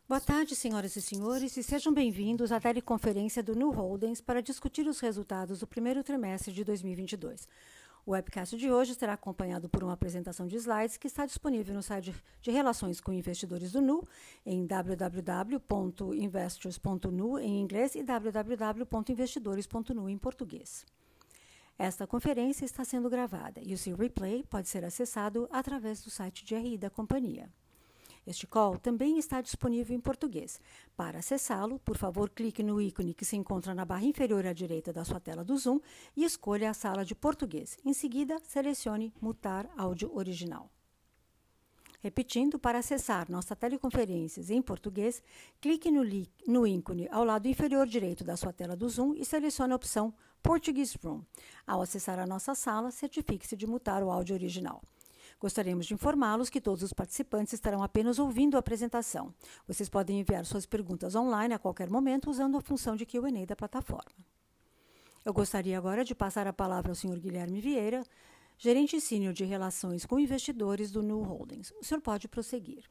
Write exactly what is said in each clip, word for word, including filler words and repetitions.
Boa tarde, senhoras e senhores, e sejam bem-vindos à teleconferência do Nu Holdings para discutir os resultados do primeiro trimestre de dois mil e vinte e dois. O webcast de hoje será acompanhado por uma apresentação de slides que está disponível no site de Relações com Investidores do Nu, em w w w ponto investors ponto nu em inglês e w w w ponto investidores ponto nu em português. Esta conferência está sendo gravada e o seu replay pode ser acessado através do site de R I da companhia. Este call também está disponível em português. Para acessá-lo, por favor, clique no ícone que se encontra na barra inferior à direita da sua tela do Zoom e escolha a sala de português. Em seguida, selecione Mutar áudio original. Repetindo, para acessar nossa teleconferências em português, clique no, no ícone ao lado inferior direito da sua tela do Zoom e selecione a opção Portuguese Room. Ao acessar a nossa sala, certifique-se de mutar o áudio original. Gostaríamos de informá-los que todos os participantes estarão apenas ouvindo a apresentação. Vocês podem enviar suas perguntas online a qualquer momento usando a função de Q and A da plataforma. Eu gostaria agora de passar a palavra ao senhor Guilherme Vieira, gerente sênior de Relações com Investidores do Nu Holdings. O senhor pode prosseguir.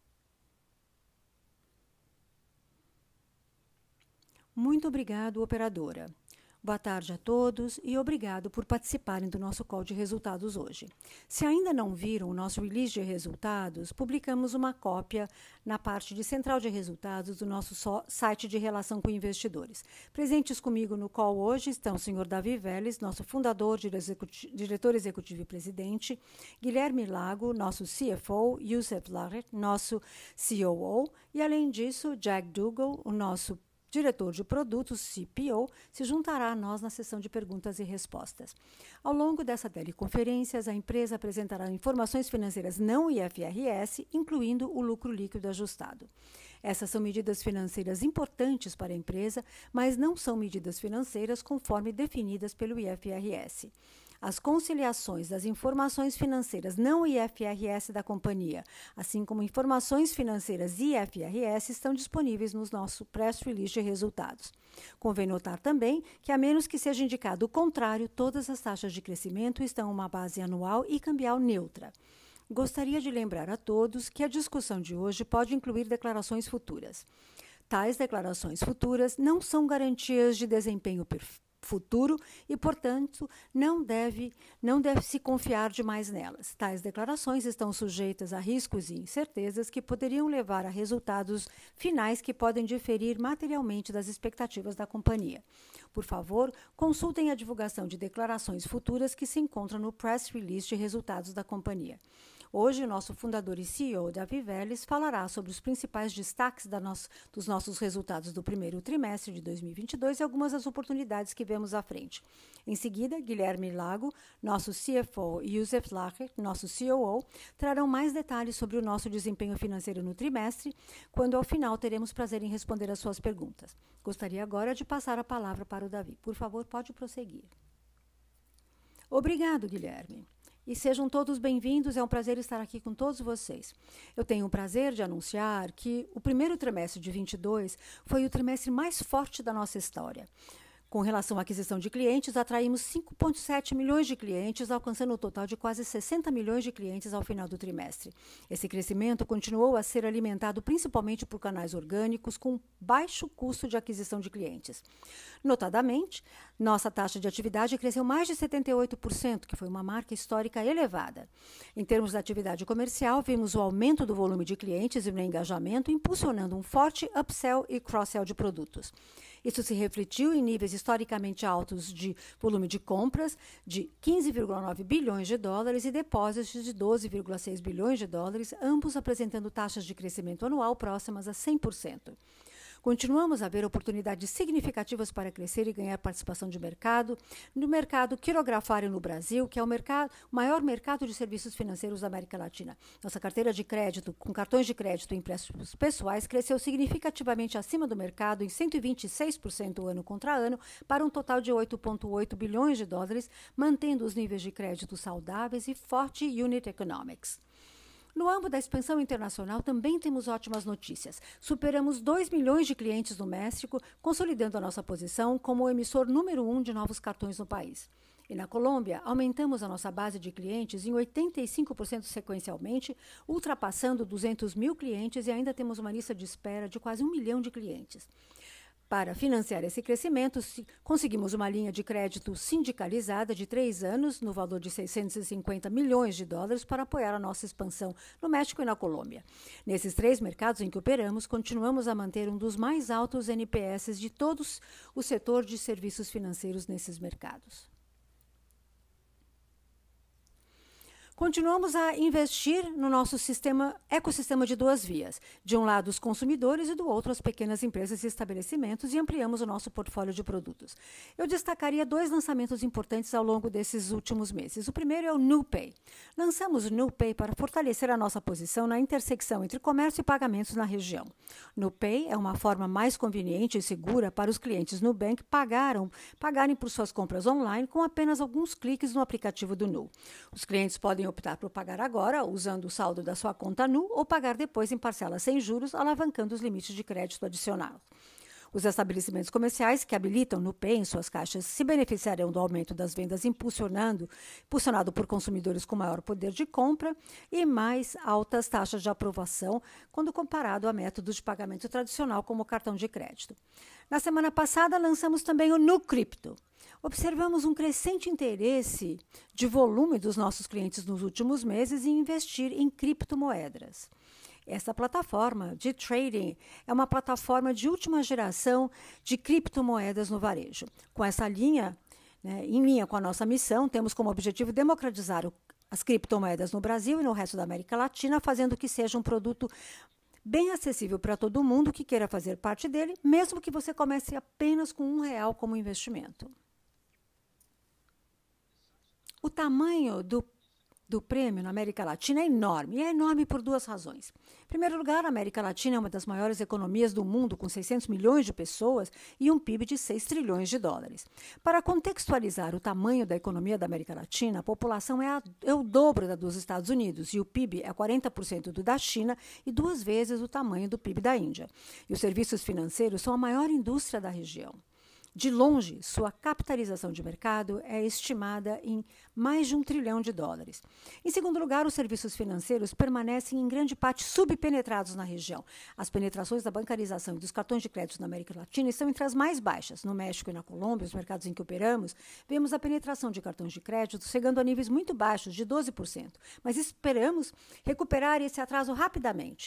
Muito obrigado, operadora. Boa tarde a todos e obrigado por participarem do nosso call de resultados hoje. Se ainda não viram o nosso release de resultados, publicamos uma cópia na parte de central de resultados do nosso site de relação com investidores. Presentes comigo no call hoje estão o senhor Davi Vélez, nosso fundador, diretor executivo e presidente, Guilherme Lago, nosso C F O, Youssef Laher, nosso C O O, e além disso, Jack Dougal, o nosso diretor de produtos, C P O, se juntará a nós na sessão de perguntas e respostas. Ao longo dessa teleconferência, a empresa apresentará informações financeiras não I F R S, incluindo o lucro líquido ajustado. Essas são medidas financeiras importantes para a empresa, mas não são medidas financeiras conforme definidas pelo I F R S. As conciliações das informações financeiras não I F R S da companhia, assim como informações financeiras I F R S, estão disponíveis no nosso press release de resultados. Convém notar também que, a menos que seja indicado o contrário, todas as taxas de crescimento estão em uma base anual e cambial neutra. Gostaria de lembrar a todos que a discussão de hoje pode incluir declarações futuras. Tais declarações futuras não são garantias de desempenho perfeito futuro e, portanto, não deve, não deve se confiar demais nelas. Tais declarações estão sujeitas a riscos e incertezas que poderiam levar a resultados finais que podem diferir materialmente das expectativas da companhia. Por favor, consultem a divulgação de declarações futuras que se encontra no press release de resultados da companhia. Hoje, o nosso fundador e C E O, Davi Vélez, falará sobre os principais destaques da nosso, dos nossos resultados do primeiro trimestre de dois mil e vinte e dois e algumas das oportunidades que vemos à frente. Em seguida, Guilherme Lago, nosso C F O, e Youssef Laher, nosso C O O, trarão mais detalhes sobre o nosso desempenho financeiro no trimestre, quando, ao final, teremos prazer em responder às suas perguntas. Gostaria agora de passar a palavra para o Davi. Por favor, pode prosseguir. Obrigado, Guilherme. E sejam todos bem-vindos, é um prazer estar aqui com todos vocês. Eu tenho o prazer de anunciar que o primeiro trimestre de vinte e dois foi o trimestre mais forte da nossa história. Com relação à aquisição de clientes, atraímos cinco vírgula sete milhões de clientes, alcançando um total de quase sessenta milhões de clientes ao final do trimestre. Esse crescimento continuou a ser alimentado principalmente por canais orgânicos com baixo custo de aquisição de clientes. Notadamente, nossa taxa de atividade cresceu mais de setenta e oito por cento, que foi uma marca histórica elevada. Em termos de atividade comercial, vimos o aumento do volume de clientes e no engajamento, impulsionando um forte upsell e cross-sell de produtos. Isso se refletiu em níveis historicamente altos de volume de compras de quinze vírgula nove bilhões de dólares e depósitos de doze vírgula seis bilhões de dólares, ambos apresentando taxas de crescimento anual próximas a cem por cento. Continuamos a ver oportunidades significativas para crescer e ganhar participação de mercado no mercado quirografário no Brasil, que é o, mercado, o maior mercado de serviços financeiros da América Latina. Nossa carteira de crédito, com cartões de crédito e empréstimos pessoais, cresceu significativamente acima do mercado em cento e vinte e seis por cento ano contra ano, para um total de oito vírgula oito bilhões de dólares, mantendo os níveis de crédito saudáveis e forte unit economics. No âmbito da expansão internacional, também temos ótimas notícias. Superamos dois milhões de clientes no México, consolidando a nossa posição como o emissor número um de novos cartões no país. E na Colômbia, aumentamos a nossa base de clientes em oitenta e cinco por cento sequencialmente, ultrapassando duzentos mil clientes e ainda temos uma lista de espera de quase um milhão de clientes. Para financiar esse crescimento, conseguimos uma linha de crédito sindicalizada de três anos, no valor de seiscentos e cinquenta milhões de dólares, para apoiar a nossa expansão no México e na Colômbia. Nesses três mercados em que operamos, continuamos a manter um dos mais altos N P S de todos o setor de serviços financeiros nesses mercados. Continuamos a investir no nosso sistema, ecossistema de duas vias. De um lado, os consumidores e do outro, as pequenas empresas e estabelecimentos, e ampliamos o nosso portfólio de produtos. Eu destacaria dois lançamentos importantes ao longo desses últimos meses. O primeiro é o NuPay. Lançamos o NuPay para fortalecer a nossa posição na intersecção entre comércio e pagamentos na região. NuPay é uma forma mais conveniente e segura para os clientes Nubank pagaram, pagarem por suas compras online com apenas alguns cliques no aplicativo do Nu. Os clientes podem optar por pagar agora, usando o saldo da sua conta Nu, ou pagar depois em parcelas sem juros, alavancando os limites de crédito adicional. Os estabelecimentos comerciais que habilitam NuPay em suas caixas se beneficiarão do aumento das vendas impulsionando, impulsionado por consumidores com maior poder de compra e mais altas taxas de aprovação quando comparado a métodos de pagamento tradicional como o cartão de crédito. Na semana passada, lançamos também o NuCrypto. Observamos um crescente interesse de volume dos nossos clientes nos últimos meses em investir em criptomoedas. Essa plataforma de trading é uma plataforma de última geração de criptomoedas no varejo. Com essa linha, né, em linha com a nossa missão, temos como objetivo democratizar o, as criptomoedas no Brasil e no resto da América Latina, fazendo que seja um produto bem acessível para todo mundo que queira fazer parte dele, mesmo que você comece apenas com um real como investimento. O tamanho do, do prêmio na América Latina é enorme, e é enorme por duas razões. Em primeiro lugar, a América Latina é uma das maiores economias do mundo, com seiscentos milhões de pessoas e um P I B de seis trilhões de dólares. Para contextualizar o tamanho da economia da América Latina, a população é, a, é o dobro da dos Estados Unidos, e o P I B é quarenta por cento do da China e duas vezes o tamanho do P I B da Índia. E os serviços financeiros são a maior indústria da região. De longe, sua capitalização de mercado é estimada em mais de um trilhão de dólares. Em segundo lugar, os serviços financeiros permanecem em grande parte subpenetrados na região. As penetrações da bancarização e dos cartões de crédito na América Latina estão entre as mais baixas. No México e na Colômbia, os mercados em que operamos, vemos a penetração de cartões de crédito chegando a níveis muito baixos, de doze por cento. Mas esperamos recuperar esse atraso rapidamente.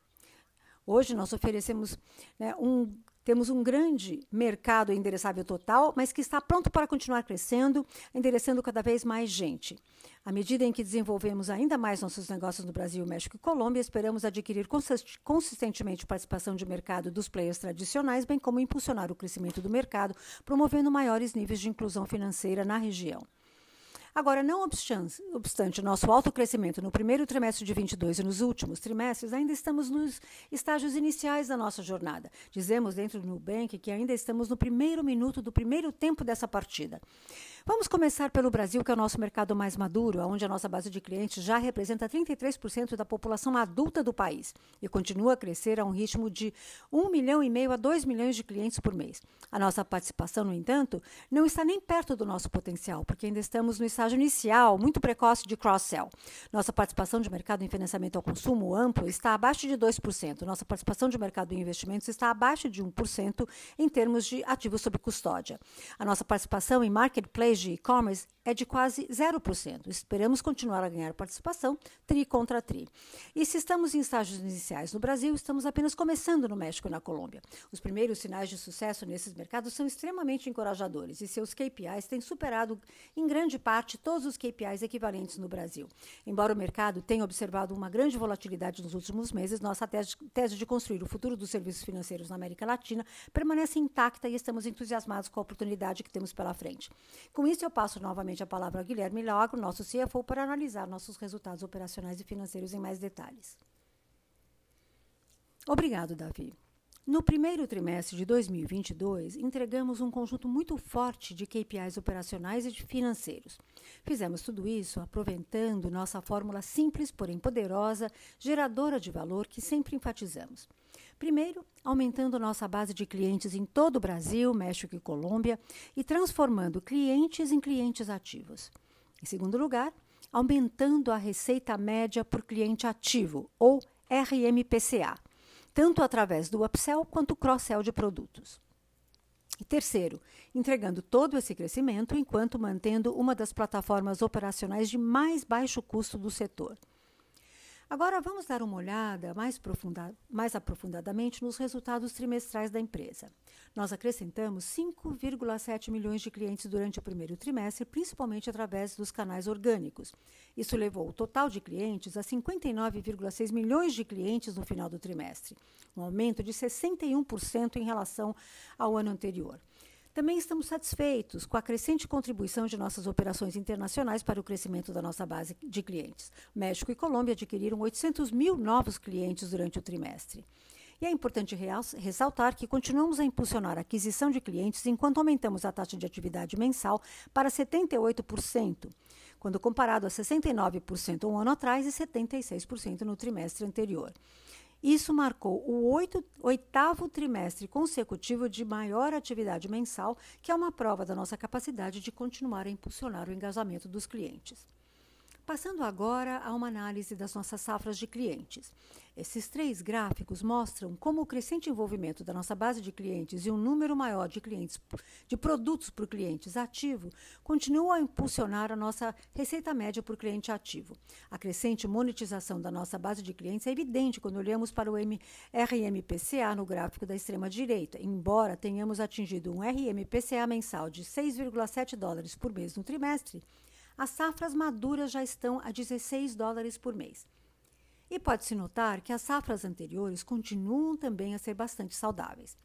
Hoje nós oferecemos, né, um Temos um grande mercado endereçável total, mas que está pronto para continuar crescendo, endereçando cada vez mais gente. À medida em que desenvolvemos ainda mais nossos negócios no Brasil, México e Colômbia, esperamos adquirir consistentemente participação de mercado dos players tradicionais, bem como impulsionar o crescimento do mercado, promovendo maiores níveis de inclusão financeira na região. Agora, não obstante o nosso alto crescimento no primeiro trimestre de vinte e dois e nos últimos trimestres, ainda estamos nos estágios iniciais da nossa jornada. Dizemos dentro do Nubank que ainda estamos no primeiro minuto do primeiro tempo dessa partida. Vamos começar pelo Brasil, que é o nosso mercado mais maduro, onde a nossa base de clientes já representa trinta e três por cento da população adulta do país e continua a crescer a um ritmo de um milhão e meio a dois milhões de clientes por mês. A nossa participação, no entanto, não está nem perto do nosso potencial, porque ainda estamos no estágio inicial, muito precoce de cross-sell. Nossa participação de mercado em financiamento ao consumo amplo está abaixo de dois por cento. Nossa participação de mercado em investimentos está abaixo de um por cento em termos de ativos sob custódia. A nossa participação em marketplace de e-commerce é de quase zero por cento. Esperamos continuar a ganhar participação tri contra tri. E se estamos em estágios iniciais no Brasil, estamos apenas começando no México e na Colômbia. Os primeiros sinais de sucesso nesses mercados são extremamente encorajadores e seus K P Is têm superado, em grande parte, todos os K P Is equivalentes no Brasil. Embora o mercado tenha observado uma grande volatilidade nos últimos meses, nossa tese, tese de construir o futuro dos serviços financeiros na América Latina permanece intacta e estamos entusiasmados com a oportunidade que temos pela frente. Com isso, eu passo novamente a palavra ao Guilherme Milagro, nosso C F O, para analisar nossos resultados operacionais e financeiros em mais detalhes. Obrigado, Davi. No primeiro trimestre de dois mil e vinte e dois, entregamos um conjunto muito forte de K P Is operacionais e de financeiros. Fizemos tudo isso aproveitando nossa fórmula simples, porém poderosa, geradora de valor que sempre enfatizamos. Primeiro, aumentando nossa base de clientes em todo o Brasil, México e Colômbia e transformando clientes em clientes ativos. Em segundo lugar, aumentando a receita média por cliente ativo, ou R M P C A, tanto através do upsell quanto cross-sell de produtos. E terceiro, entregando todo esse crescimento enquanto mantendo uma das plataformas operacionais de mais baixo custo do setor. Agora vamos dar uma olhada mais, profunda, mais aprofundadamente nos resultados trimestrais da empresa. Nós acrescentamos cinco vírgula sete milhões de clientes durante o primeiro trimestre, principalmente através dos canais orgânicos. Isso levou o total de clientes a cinquenta e nove vírgula seis milhões de clientes no final do trimestre, um aumento de sessenta e um por cento em relação ao ano anterior. Também estamos satisfeitos com a crescente contribuição de nossas operações internacionais para o crescimento da nossa base de clientes. México e Colômbia adquiriram oitocentos mil novos clientes durante o trimestre. E é importante ressaltar que continuamos a impulsionar a aquisição de clientes enquanto aumentamos a taxa de atividade mensal para setenta e oito por cento, quando comparado a sessenta e nove por cento um ano atrás e setenta e seis por cento no trimestre anterior. Isso marcou o oito, oitavo trimestre consecutivo de maior atividade mensal, que é uma prova da nossa capacidade de continuar a impulsionar o engajamento dos clientes. Passando agora a uma análise das nossas safras de clientes. Esses três gráficos mostram como o crescente envolvimento da nossa base de clientes e um número maior de clientes de produtos por clientes ativo continuam a impulsionar a nossa receita média por cliente ativo. A crescente monetização da nossa base de clientes é evidente quando olhamos para o R M P C A no gráfico da extrema direita. Embora tenhamos atingido um R M P C A mensal de seis vírgula sete dólares por mês no trimestre, as safras maduras já estão a dezesseis dólares por mês. E pode-se notar que as safras anteriores continuam também a ser bastante saudáveis.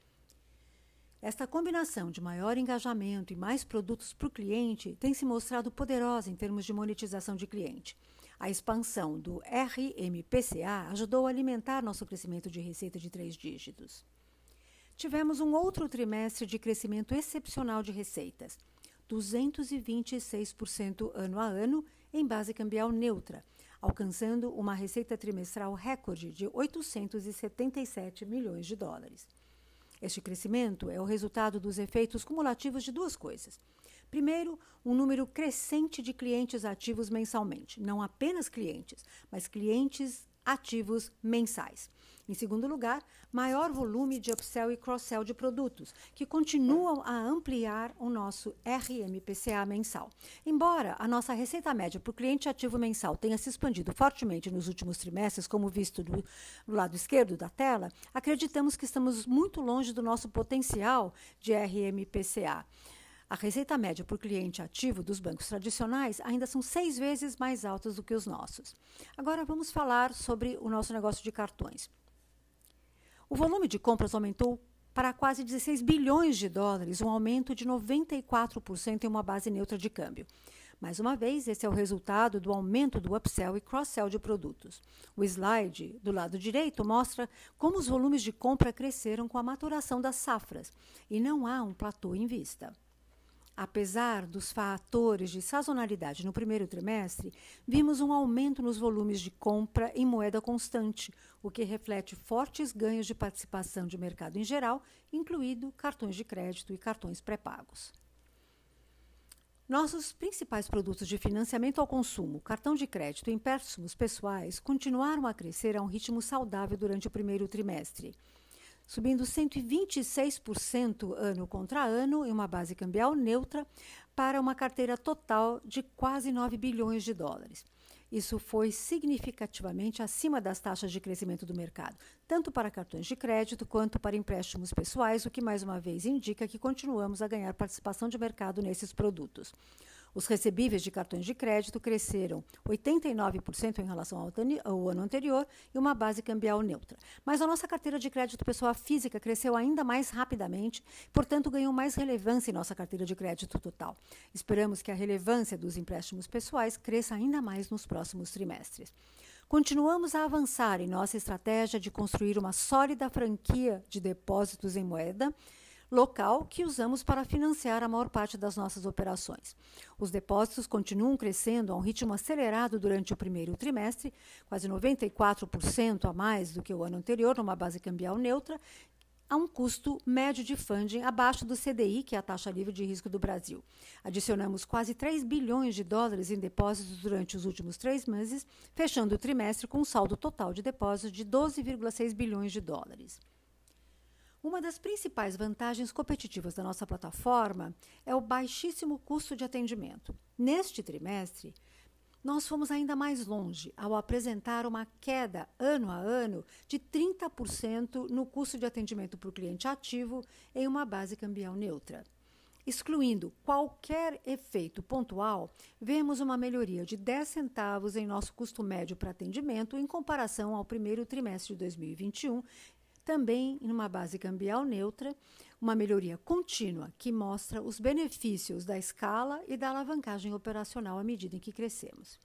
Esta combinação de maior engajamento e mais produtos para o cliente tem se mostrado poderosa em termos de monetização de cliente. A expansão do R M P C A ajudou a alimentar nosso crescimento de receita de três dígitos. Tivemos um outro trimestre de crescimento excepcional de receitas, duzentos e vinte e seis por cento ano a ano em base cambial neutra, alcançando uma receita trimestral recorde de oitocentos e setenta e sete milhões de dólares. Este crescimento é o resultado dos efeitos cumulativos de duas coisas. Primeiro, um número crescente de clientes ativos mensalmente, não apenas clientes, mas clientes ativos mensais. Em segundo lugar, maior volume de upsell e cross-sell de produtos, que continuam a ampliar o nosso R M P C A mensal. Embora a nossa receita média por cliente ativo mensal tenha se expandido fortemente nos últimos trimestres, como visto do, do lado esquerdo da tela, acreditamos que estamos muito longe do nosso potencial de R M P C A. A receita média por cliente ativo dos bancos tradicionais ainda são seis vezes mais altas do que os nossos. Agora vamos falar sobre o nosso negócio de cartões. O volume de compras aumentou para quase dezesseis bilhões de dólares, um aumento de noventa e quatro por cento em uma base neutra de câmbio. Mais uma vez, esse é o resultado do aumento do upsell e cross-sell de produtos. O slide do lado direito mostra como os volumes de compra cresceram com a maturação das safras, e não há um platô em vista. Apesar dos fatores de sazonalidade no primeiro trimestre, vimos um aumento nos volumes de compra em moeda constante, o que reflete fortes ganhos de participação de mercado em geral, incluído cartões de crédito e cartões pré-pagos. Nossos principais produtos de financiamento ao consumo, cartão de crédito e empréstimos pessoais, continuaram a crescer a um ritmo saudável durante o primeiro trimestre, subindo cento e vinte e seis por cento ano contra ano em uma base cambial neutra para uma carteira total de quase nove bilhões de dólares. Isso foi significativamente acima das taxas de crescimento do mercado, tanto para cartões de crédito quanto para empréstimos pessoais, o que mais uma vez indica que continuamos a ganhar participação de mercado nesses produtos. Os recebíveis de cartões de crédito cresceram oitenta e nove por cento em relação ao, ao ano anterior e uma base cambial neutra. Mas a nossa carteira de crédito pessoa física cresceu ainda mais rapidamente, portanto ganhou mais relevância em nossa carteira de crédito total. Esperamos que a relevância dos empréstimos pessoais cresça ainda mais nos próximos trimestres. Continuamos a avançar em nossa estratégia de construir uma sólida franquia de depósitos em moeda local que usamos para financiar a maior parte das nossas operações. Os depósitos continuam crescendo a um ritmo acelerado durante o primeiro trimestre, quase noventa e quatro por cento a mais do que o ano anterior, numa base cambial neutra, a um custo médio de funding abaixo do C D I, que é a taxa livre de risco do Brasil. Adicionamos quase três bilhões de dólares em depósitos durante os últimos três meses, fechando o trimestre com um saldo total de depósitos de doze vírgula seis bilhões de dólares. Uma das principais vantagens competitivas da nossa plataforma é o baixíssimo custo de atendimento. Neste trimestre, nós fomos ainda mais longe ao apresentar uma queda ano a ano de trinta por cento no custo de atendimento para o cliente ativo em uma base cambial neutra. Excluindo qualquer efeito pontual, vemos uma melhoria de dez centavos em nosso custo médio para atendimento em comparação ao primeiro trimestre de dois mil e vinte e um, também em uma base cambial neutra, uma melhoria contínua que mostra os benefícios da escala e da alavancagem operacional à medida em que crescemos.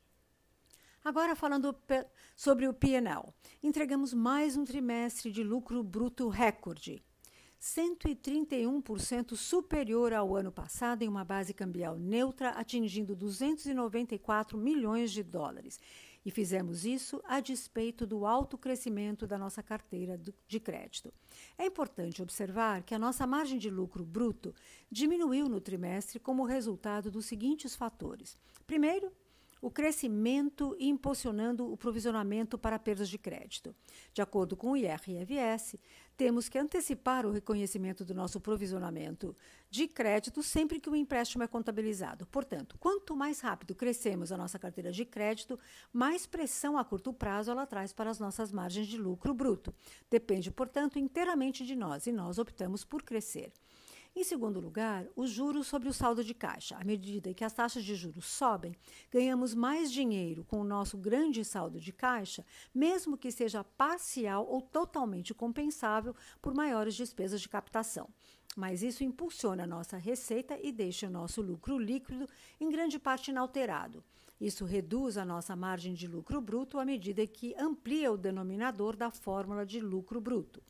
Agora, falando sobre o P e L, entregamos mais um trimestre de lucro bruto recorde, cento e trinta e um por cento superior ao ano passado em uma base cambial neutra, atingindo duzentos e noventa e quatro milhões de dólares. E fizemos isso a despeito do alto crescimento da nossa carteira de crédito. É importante observar que a nossa margem de lucro bruto diminuiu no trimestre como resultado dos seguintes fatores. Primeiro, o crescimento impulsionando o provisionamento para perdas de crédito. De acordo com o I R F S, temos que antecipar o reconhecimento do nosso provisionamento de crédito sempre que o empréstimo é contabilizado. Portanto, quanto mais rápido crescemos a nossa carteira de crédito, mais pressão a curto prazo ela traz para as nossas margens de lucro bruto. Depende, portanto, inteiramente de nós e nós optamos por crescer. Em segundo lugar, os juros sobre o saldo de caixa. À medida que as taxas de juros sobem, ganhamos mais dinheiro com o nosso grande saldo de caixa, mesmo que seja parcial ou totalmente compensável por maiores despesas de captação. Mas isso impulsiona a nossa receita e deixa o nosso lucro líquido em grande parte inalterado. Isso reduz a nossa margem de lucro bruto à medida que amplia o denominador da fórmula de lucro bruto.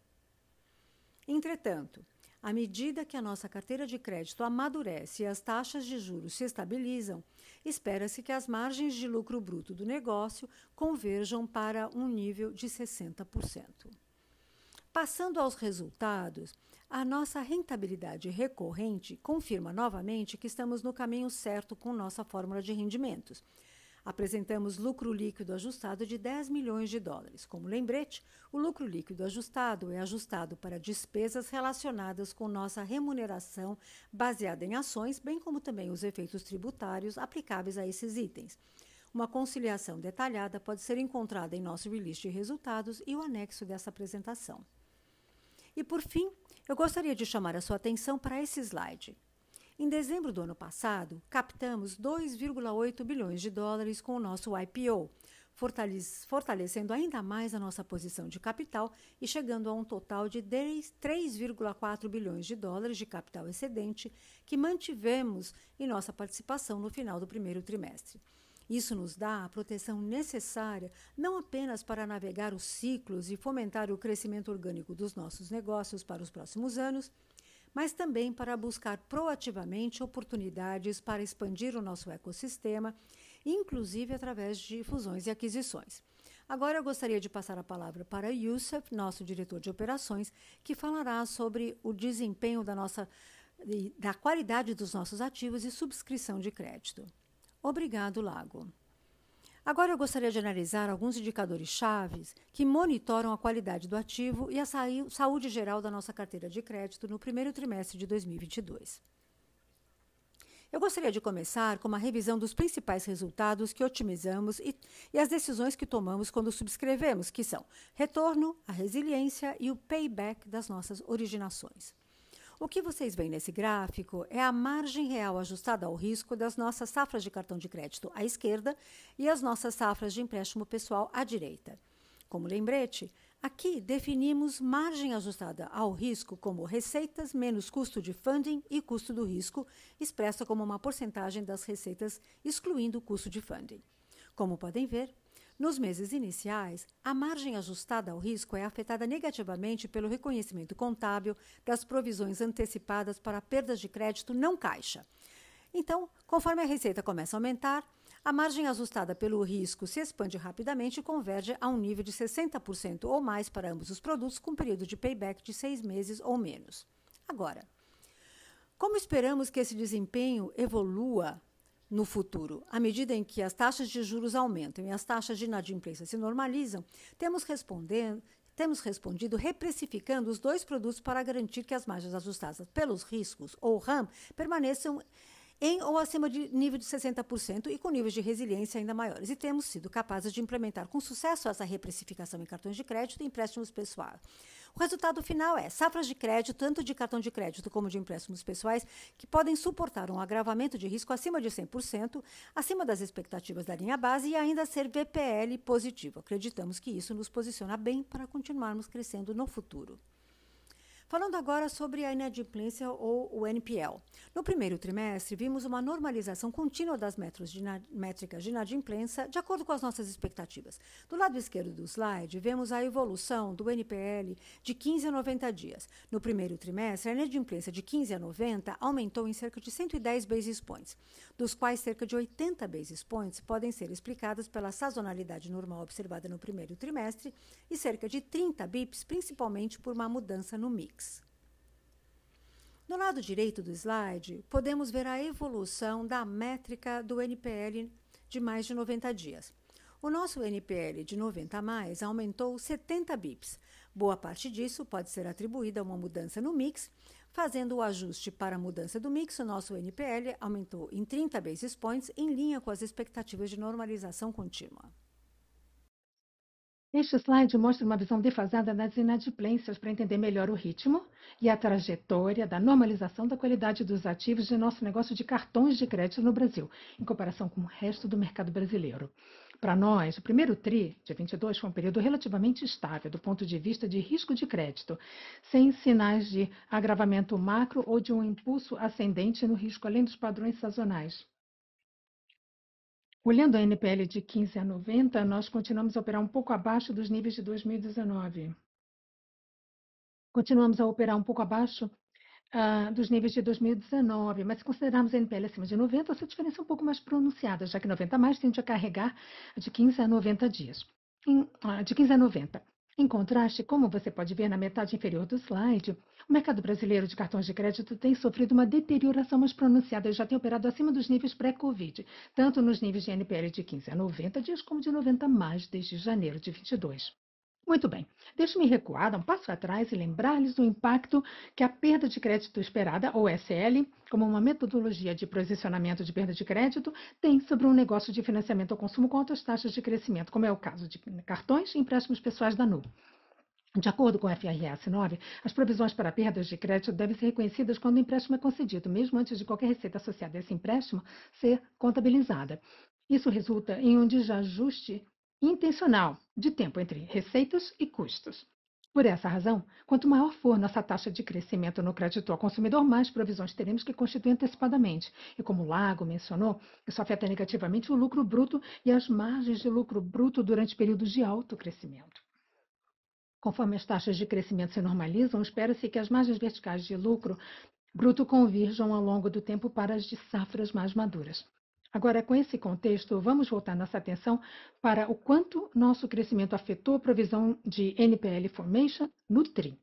Entretanto, à medida que a nossa carteira de crédito amadurece e as taxas de juros se estabilizam, espera-se que as margens de lucro bruto do negócio converjam para um nível de sessenta por cento. Passando aos resultados, a nossa rentabilidade recorrente confirma novamente que estamos no caminho certo com nossa fórmula de rendimentos. Apresentamos lucro líquido ajustado de dez milhões de dólares. Como lembrete, o lucro líquido ajustado é ajustado para despesas relacionadas com nossa remuneração baseada em ações, bem como também os efeitos tributários aplicáveis a esses itens. Uma conciliação detalhada pode ser encontrada em nosso release de resultados e o anexo dessa apresentação. E, por fim, eu gostaria de chamar a sua atenção para esse slide. Em dezembro do ano passado, captamos dois vírgula oito bilhões de dólares com o nosso I P O, fortalecendo ainda mais a nossa posição de capital e chegando a um total de três vírgula quatro bilhões de dólares de capital excedente que mantivemos em nossa participação no final do primeiro trimestre. Isso nos dá a proteção necessária não apenas para navegar os ciclos e fomentar o crescimento orgânico dos nossos negócios para os próximos anos, mas também para buscar proativamente oportunidades para expandir o nosso ecossistema, inclusive através de fusões e aquisições. Agora eu gostaria de passar a palavra para Youssef, nosso diretor de operações, que falará sobre o desempenho da, nossa, da qualidade dos nossos ativos e subscrição de crédito. Obrigado, Lago. Agora eu gostaria de analisar alguns indicadores chaves que monitoram a qualidade do ativo e a saúde geral da nossa carteira de crédito no primeiro trimestre de dois mil e vinte e dois. Eu gostaria de começar com uma revisão dos principais resultados que otimizamos e, e as decisões que tomamos quando subscrevemos, que são retorno, a resiliência e o payback das nossas originações. O que vocês veem nesse gráfico é a margem real ajustada ao risco das nossas safras de cartão de crédito à esquerda e as nossas safras de empréstimo pessoal à direita. Como lembrete, aqui definimos margem ajustada ao risco como receitas menos custo de funding e custo do risco, expressa como uma porcentagem das receitas excluindo o custo de funding. Como podem ver, Nos meses iniciais, a margem ajustada ao risco é afetada negativamente pelo reconhecimento contábil das provisões antecipadas para perdas de crédito não caixa. Então, conforme a receita começa a aumentar, a margem ajustada pelo risco se expande rapidamente e converge a um nível de sessenta por cento ou mais para ambos os produtos, com período de payback de seis meses ou menos. Agora, como esperamos que esse desempenho evolua no futuro? À medida em que as taxas de juros aumentam e as taxas de inadimplência se normalizam, temos, temos respondido reprecificando os dois produtos para garantir que as margens ajustadas pelos riscos, ou RAM, permaneçam em ou acima de nível de sessenta por cento e com níveis de resiliência ainda maiores. E temos sido capazes de implementar com sucesso essa reprecificação em cartões de crédito e empréstimos pessoais. O resultado final é safras de crédito, tanto de cartão de crédito como de empréstimos pessoais, que podem suportar um agravamento de risco acima de cem por cento, acima das expectativas da linha base e ainda ser V P L positivo. Acreditamos que isso nos posiciona bem para continuarmos crescendo no futuro. Falando agora sobre a inadimplência ou o N P L. No primeiro trimestre, vimos uma normalização contínua das de métricas de inadimplência de acordo com as nossas expectativas. Do lado esquerdo do slide, vemos a evolução do N P L de quinze a noventa dias. No primeiro trimestre, a inadimplência de quinze a noventa aumentou em cerca de cento e dez basis points, dos quais cerca de oitenta basis points podem ser explicadas pela sazonalidade normal observada no primeiro trimestre e cerca de trinta bips, principalmente por uma mudança no mix. No lado direito do slide, podemos ver a evolução da métrica do N P L de mais de noventa dias. O nosso N P L de noventa a mais aumentou setenta bips. Boa parte disso pode ser atribuída a uma mudança no mix. Fazendo o ajuste para a mudança do mix, o nosso N P L aumentou em trinta basis points, em linha com as expectativas de normalização contínua. Este slide mostra uma visão defasada das inadimplências para entender melhor o ritmo e a trajetória da normalização da qualidade dos ativos de nosso negócio de cartões de crédito no Brasil, em comparação com o resto do mercado brasileiro. Para nós, o primeiro TRI de vinte e dois foi um período relativamente estável do ponto de vista de risco de crédito, sem sinais de agravamento macro ou de um impulso ascendente no risco, além dos padrões sazonais. Olhando a N P L de quinze a noventa, nós continuamos a operar um pouco abaixo dos níveis de dois mil e dezenove. Continuamos a operar um pouco abaixo uh, dos níveis de dois mil e dezenove, mas se considerarmos a N P L acima de noventa, essa diferença é um pouco mais pronunciada, já que noventa a mais tende a carregar de quinze a noventa dias. Em, uh, de quinze a noventa. Em contraste, como você pode ver na metade inferior do slide, o mercado brasileiro de cartões de crédito tem sofrido uma deterioração mais pronunciada e já tem operado acima dos níveis pré-Covid, tanto nos níveis de N P L de quinze a noventa dias como de noventa a mais desde janeiro de vinte e dois. Muito bem, deixe-me recuar, dar um passo atrás e lembrar-lhes do impacto que a perda de crédito esperada, ou S L, como uma metodologia de posicionamento de perda de crédito, tem sobre um negócio de financiamento ao consumo com altas taxas de crescimento, como é o caso de cartões e empréstimos pessoais da Nu. De acordo com o F R S nove, as provisões para perdas de crédito devem ser reconhecidas quando o empréstimo é concedido, mesmo antes de qualquer receita associada a esse empréstimo ser contabilizada. Isso resulta em um desajuste intencional de tempo entre receitas e custos. Por essa razão, quanto maior for nossa taxa de crescimento no crédito ao consumidor, mais provisões teremos que constituir antecipadamente. E como o Lago mencionou, isso afeta negativamente o lucro bruto e as margens de lucro bruto durante períodos de alto crescimento. Conforme as taxas de crescimento se normalizam, espera-se que as margens verticais de lucro bruto convirjam ao longo do tempo para as de safras mais maduras. Agora, com esse contexto, vamos voltar nossa atenção para o quanto nosso crescimento afetou a provisão de N P L Formation no TRI.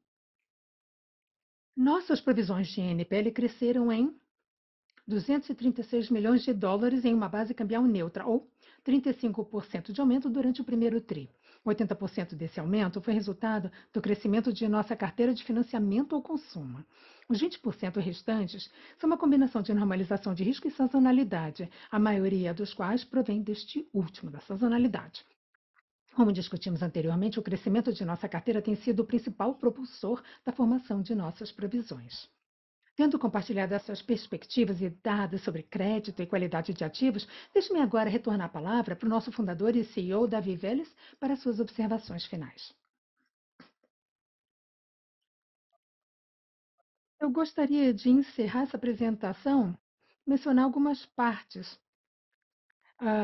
Nossas provisões de N P L cresceram em duzentos e trinta e seis milhões de dólares em uma base cambial neutra, ou trinta e cinco por cento de aumento durante o primeiro TRI. oitenta por cento desse aumento foi resultado do crescimento de nossa carteira de financiamento ao consumo. Os vinte por cento restantes são uma combinação de normalização de risco e sazonalidade, a maioria dos quais provém deste último, da sazonalidade. Como discutimos anteriormente, o crescimento de nossa carteira tem sido o principal propulsor da formação de nossas provisões. Tendo compartilhado essas perspectivas e dados sobre crédito e qualidade de ativos, deixe-me agora retornar a palavra para o nosso fundador e C E O, Davi Vélez, para suas observações finais. Eu gostaria de encerrar essa apresentação, mencionar algumas partes uh,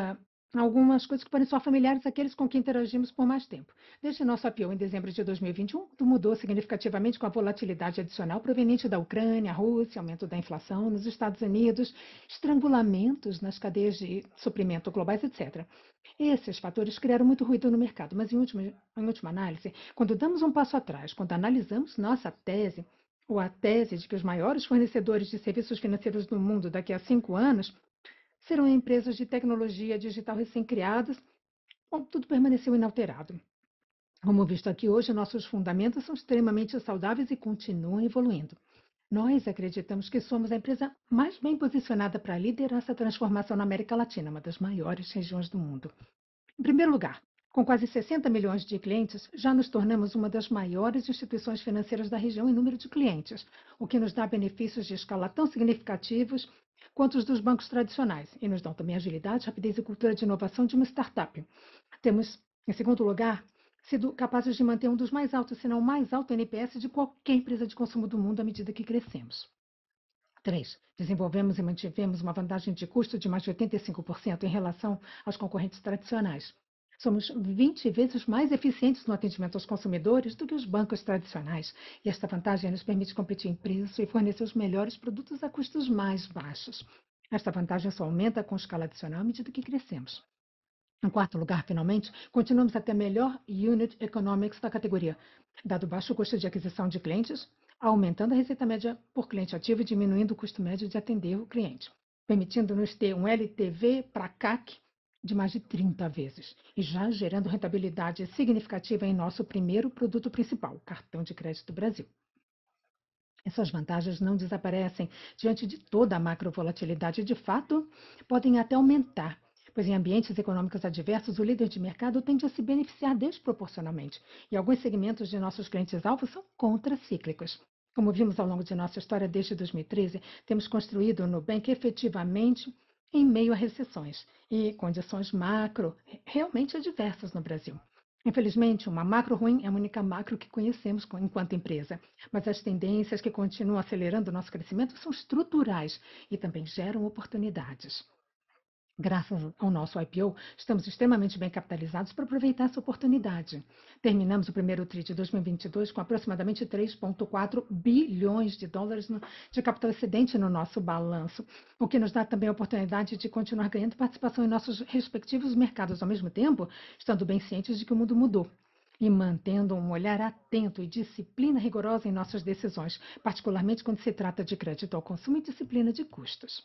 algumas coisas que podem soar familiares àqueles com quem interagimos por mais tempo. Desde nosso I P O em dezembro de dois mil e vinte e um, tudo mudou significativamente com a volatilidade adicional proveniente da Ucrânia, Rússia, aumento da inflação nos Estados Unidos, estrangulamentos nas cadeias de suprimento globais, etcétera. Esses fatores criaram muito ruído no mercado, mas em última, em última análise, quando damos um passo atrás, quando analisamos nossa tese, ou a tese de que os maiores fornecedores de serviços financeiros do mundo daqui a cinco anos serão empresas de tecnologia digital recém-criadas, bom, tudo permaneceu inalterado. Como visto aqui hoje, nossos fundamentos são extremamente saudáveis e continuam evoluindo. Nós acreditamos que somos a empresa mais bem posicionada para liderar essa transformação na América Latina, uma das maiores regiões do mundo. Em primeiro lugar, com quase sessenta milhões de clientes, já nos tornamos uma das maiores instituições financeiras da região em número de clientes, o que nos dá benefícios de escala tão significativos quanto os dos bancos tradicionais, e nos dão também agilidade, rapidez e cultura de inovação de uma startup. Temos, em segundo lugar, sido capazes de manter um dos mais altos, se não o mais alto N P S de qualquer empresa de consumo do mundo à medida que crescemos. Três, desenvolvemos e mantivemos uma vantagem de custo de mais de oitenta e cinco por cento em relação aos concorrentes tradicionais. Somos vinte vezes mais eficientes no atendimento aos consumidores do que os bancos tradicionais, e esta vantagem nos permite competir em preço e fornecer os melhores produtos a custos mais baixos. Esta vantagem só aumenta com escala adicional à medida que crescemos. Em quarto lugar, finalmente, continuamos a ter a melhor unit economics da categoria, dado o baixo custo de aquisição de clientes, aumentando a receita média por cliente ativo e diminuindo o custo médio de atender o cliente, permitindo-nos ter um L T V para C A C de mais de trinta vezes, e já gerando rentabilidade significativa em nosso primeiro produto principal, o cartão de crédito Brasil. Essas vantagens não desaparecem diante de toda a macrovolatilidade, de fato, podem até aumentar, pois em ambientes econômicos adversos, o líder de mercado tende a se beneficiar desproporcionalmente, e alguns segmentos de nossos clientes-alvo são contracíclicos. Como vimos ao longo de nossa história desde dois mil e treze, temos construído o Nubank efetivamente em meio a recessões e condições macro realmente adversas no Brasil. Infelizmente, uma macro ruim é a única macro que conhecemos enquanto empresa, mas as tendências que continuam acelerando o nosso crescimento são estruturais e também geram oportunidades. Graças ao nosso I P O, estamos extremamente bem capitalizados para aproveitar essa oportunidade. Terminamos o primeiro TRI de dois mil e vinte e dois com aproximadamente três vírgula quatro bilhões de dólares de capital excedente no nosso balanço, o que nos dá também a oportunidade de continuar ganhando participação em nossos respectivos mercados, ao mesmo tempo, estando bem cientes de que o mundo mudou e mantendo um olhar atento e disciplina rigorosa em nossas decisões, particularmente quando se trata de crédito ao consumo e disciplina de custos.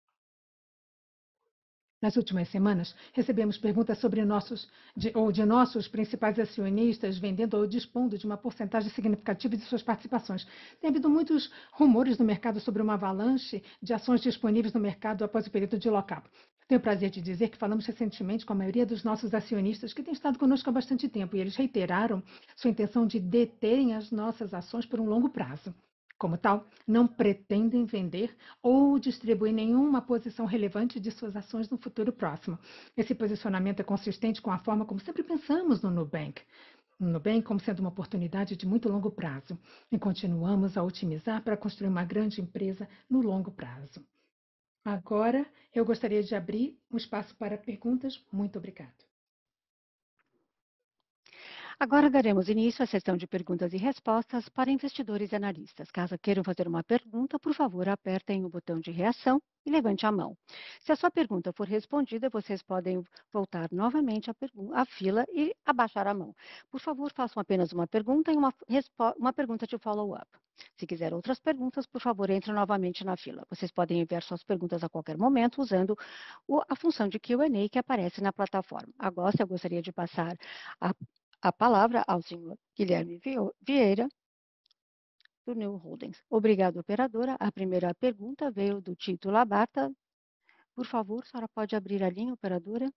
Nas últimas semanas, recebemos perguntas sobre nossos, de, ou de nossos principais acionistas vendendo ou dispondo de uma porcentagem significativa de suas participações. Tem havido muitos rumores no mercado sobre uma avalanche de ações disponíveis no mercado após o período de lock-up. Tenho o prazer de dizer que falamos recentemente com a maioria dos nossos acionistas que têm estado conosco há bastante tempo e eles reiteraram sua intenção de deterem as nossas ações por um longo prazo. Como tal, não pretendem vender ou distribuir nenhuma posição relevante de suas ações no futuro próximo. Esse posicionamento é consistente com a forma como sempre pensamos no Nubank. No Nubank como sendo uma oportunidade de muito longo prazo. E continuamos a otimizar para construir uma grande empresa no longo prazo. Agora, eu gostaria de abrir um espaço para perguntas. Muito obrigada. Agora daremos início à sessão de perguntas e respostas para investidores e analistas. Caso queiram fazer uma pergunta, por favor, apertem o botão de reação e levante a mão. Se a sua pergunta for respondida, vocês podem voltar novamente à, à fila e abaixar a mão. Por favor, façam apenas uma pergunta e uma, uma pergunta de follow-up. Se quiser outras perguntas, por favor, entre novamente na fila. Vocês podem enviar suas perguntas a qualquer momento usando o, a função de Q and A que aparece na plataforma. Agora, eu gostaria de passar a a palavra ao senhor Guilherme Vieira, do New Holdings. Obrigado, operadora. A primeira pergunta veio do Tito Labarta. Por favor, a senhora pode abrir a linha, operadora?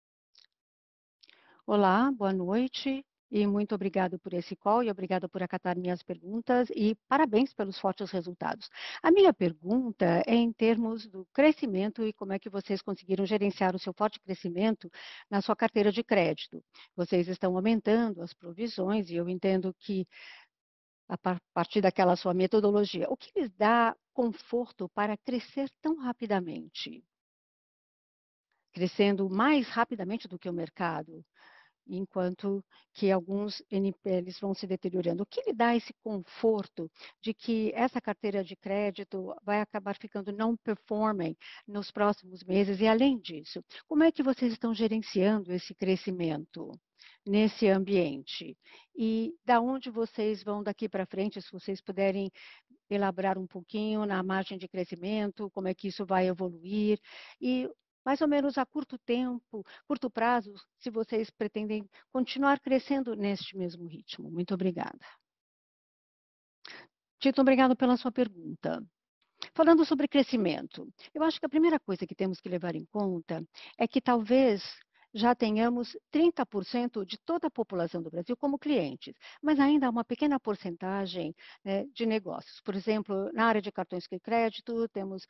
Olá, boa noite. E muito obrigado por esse call e obrigado por acatar minhas perguntas e parabéns pelos fortes resultados. A minha pergunta é em termos do crescimento e como é que vocês conseguiram gerenciar o seu forte crescimento na sua carteira de crédito. Vocês estão aumentando as provisões e eu entendo que a partir daquela sua metodologia, o que lhes dá conforto para crescer tão rapidamente? crescendo mais rapidamente do que o mercado, enquanto que alguns N P Ls vão se deteriorando. O que lhe dá esse conforto de que essa carteira de crédito vai acabar ficando não performing nos próximos meses? E, além disso, como é que vocês estão gerenciando esse crescimento nesse ambiente? E da onde vocês vão daqui para frente, se vocês puderem elaborar um pouquinho na margem de crescimento, como é que isso vai evoluir e mais ou menos a curto tempo, curto prazo, se vocês pretendem continuar crescendo neste mesmo ritmo. Muito obrigada. Tito, obrigado pela sua pergunta. Falando sobre crescimento, eu acho que a primeira coisa que temos que levar em conta é que talvez já tenhamos trinta por cento de toda a população do Brasil como clientes, mas ainda há uma pequena porcentagem, né, de negócios. Por exemplo, na área de cartões de crédito, temos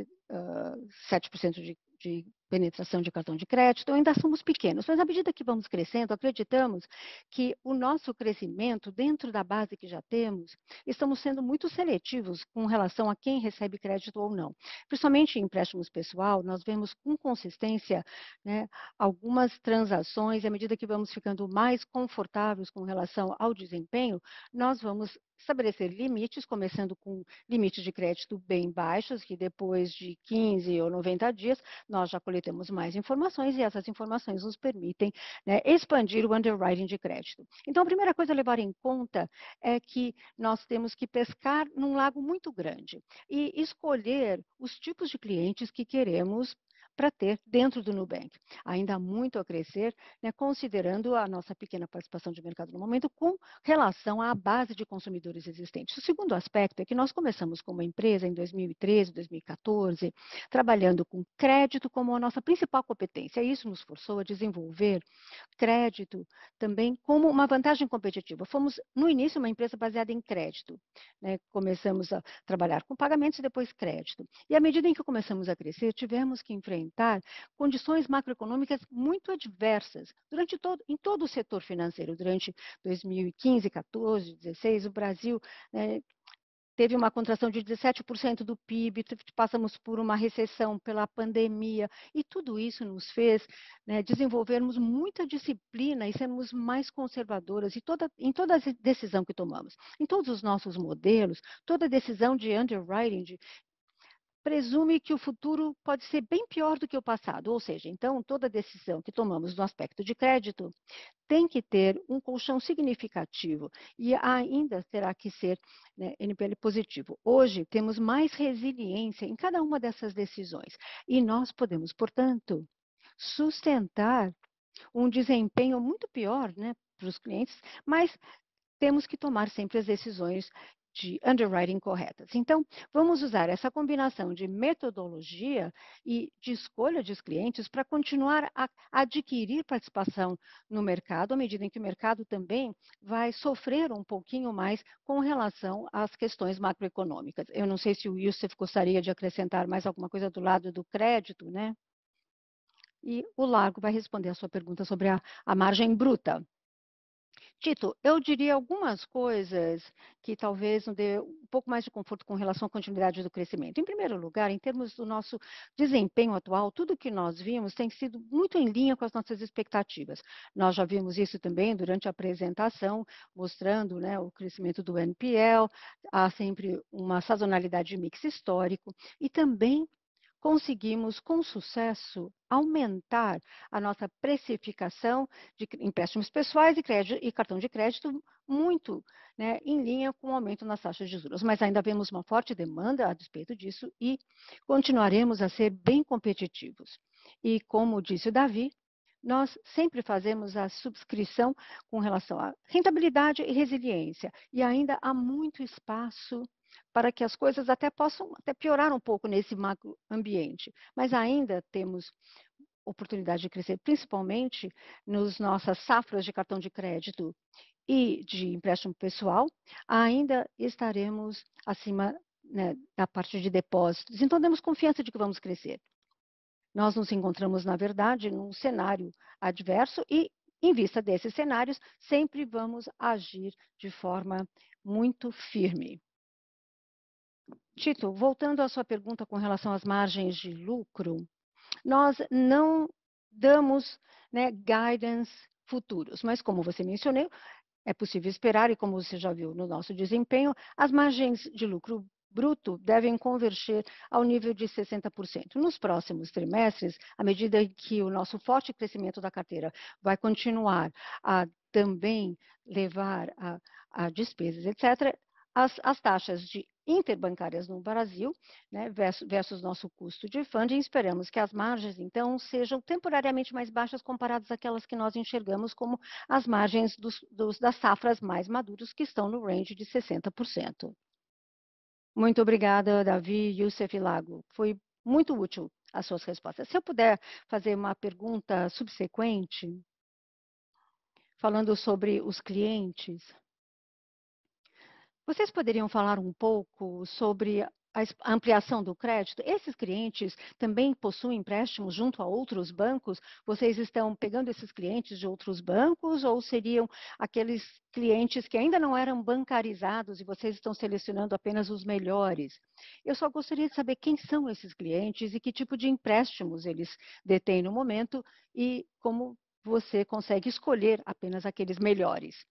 uh, sete por cento de, de penetração de cartão de crédito, ainda somos pequenos, mas à medida que vamos crescendo, acreditamos que o nosso crescimento, dentro da base que já temos, estamos sendo muito seletivos com relação a quem recebe crédito ou não. Principalmente em empréstimos pessoal, nós vemos com consistência, né, algumas transações, e à medida que vamos ficando mais confortáveis com relação ao desempenho, nós vamos estabelecer limites, começando com limites de crédito bem baixos, que depois de quinze ou noventa dias, nós já coletamos mais informações e essas informações nos permitem, né, expandir o underwriting de crédito. Então, a primeira coisa a levar em conta é que nós temos que pescar num lago muito grande e escolher os tipos de clientes que queremos para ter dentro do Nubank. Ainda há muito a crescer, né, considerando a nossa pequena participação de mercado no momento com relação à base de consumidores existentes. O segundo aspecto é que nós começamos como empresa em dois mil e treze, dois mil e quatorze, trabalhando com crédito como a nossa principal competência. Isso nos forçou a desenvolver crédito também como uma vantagem competitiva. Fomos, no início, uma empresa baseada em crédito, né? Começamos a trabalhar com pagamentos e depois crédito. E à medida em que começamos a crescer, tivemos que enfrentar condições macroeconômicas muito adversas durante todo, em todo o setor financeiro. Durante dois mil e quinze, quatorze, dezesseis, o Brasil, né, teve uma contração de dezessete por cento do P I B, passamos por uma recessão pela pandemia, e tudo isso nos fez, né, desenvolvermos muita disciplina e sermos mais conservadoras em toda, em toda decisão que tomamos. Em todos os nossos modelos, toda decisão de underwriting, de, presume que o futuro pode ser bem pior do que o passado, ou seja, então, toda decisão que tomamos no aspecto de crédito tem que ter um colchão significativo e ainda terá que ser, né, N P L positivo. Hoje, temos mais resiliência em cada uma dessas decisões e nós podemos, portanto, sustentar um desempenho muito pior, né, para os clientes, mas temos que tomar sempre as decisões de underwriting corretas. Então, vamos usar essa combinação de metodologia e de escolha dos clientes para continuar a adquirir participação no mercado, à medida em que o mercado também vai sofrer um pouquinho mais com relação às questões macroeconômicas. Eu não sei se o Youssef gostaria de acrescentar mais alguma coisa do lado do crédito, né? E o Largo vai responder a sua pergunta sobre a, a margem bruta. Tito, eu diria algumas coisas que talvez nos dê um pouco mais de conforto com relação à continuidade do crescimento. Em primeiro lugar, em termos do nosso desempenho atual, tudo que nós vimos tem sido muito em linha com as nossas expectativas. Nós já vimos isso também durante a apresentação, mostrando, né, o crescimento do N P L, há sempre uma sazonalidade de mix histórico e também conseguimos, com sucesso, aumentar a nossa precificação de empréstimos pessoais e, crédito, e cartão de crédito muito, né, em linha com o aumento nas taxas de juros. Mas ainda vemos uma forte demanda a despeito disso e continuaremos a ser bem competitivos. E, como disse o Davi, nós sempre fazemos a subscrição com relação à rentabilidade e resiliência. E ainda há muito espaço para que as coisas até possam até piorar um pouco nesse macroambiente. Mas ainda temos oportunidade de crescer, principalmente nas nossas safras de cartão de crédito e de empréstimo pessoal, ainda estaremos acima, né, da parte de depósitos. Então, temos confiança de que vamos crescer. Nós nos encontramos, na verdade, num cenário adverso e, em vista desses cenários, sempre vamos agir de forma muito firme. Tito, voltando à sua pergunta com relação às margens de lucro, nós não damos, né, guidance futuros. Mas, como você mencionou, é possível esperar, e como você já viu no nosso desempenho, as margens de lucro bruto devem converger ao nível de sessenta por cento. Nos próximos trimestres, à medida que o nosso forte crescimento da carteira vai continuar a também levar a, a despesas, etcétera, as, as taxas de interbancárias no Brasil, né, versus, versus nosso custo de funding, esperamos que as margens, então, sejam temporariamente mais baixas comparadas àquelas que nós enxergamos como as margens dos, dos, das safras mais maduras, que estão no range de sessenta por cento. Muito obrigada, Davi, Youssef e Lago. Foi muito útil as suas respostas. Se eu puder fazer uma pergunta subsequente, falando sobre os clientes, vocês poderiam falar um pouco sobre a es- a ampliação do crédito? Esses clientes também possuem empréstimos junto a outros bancos? Vocês estão pegando esses clientes de outros bancos ou seriam aqueles clientes que ainda não eram bancarizados e vocês estão selecionando apenas os melhores? Eu só gostaria de saber quem são esses clientes e que tipo de empréstimos eles detêm no momento e como você consegue escolher apenas aqueles melhores.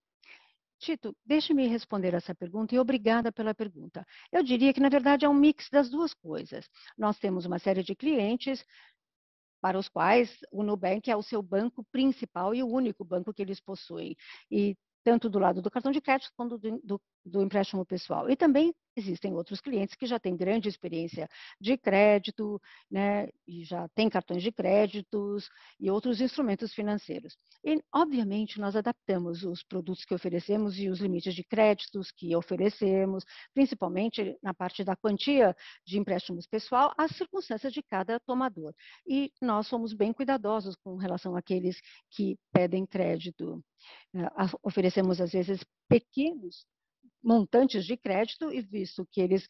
Tito, deixe-me responder essa pergunta e obrigada pela pergunta. Eu diria que, na verdade, é um mix das duas coisas. Nós temos uma série de clientes para os quais o Nubank é o seu banco principal e o único banco que eles possuem, e tanto do lado do cartão de crédito quanto do, do, do empréstimo pessoal. E também existem outros clientes que já têm grande experiência de crédito, né, e já têm cartões de créditos e outros instrumentos financeiros. E, obviamente, nós adaptamos os produtos que oferecemos e os limites de créditos que oferecemos, principalmente na parte da quantia de empréstimos pessoal, às circunstâncias de cada tomador. E nós somos bem cuidadosos com relação àqueles que pedem crédito. Uh, oferecemos, às vezes, pequenos montantes de crédito e visto que eles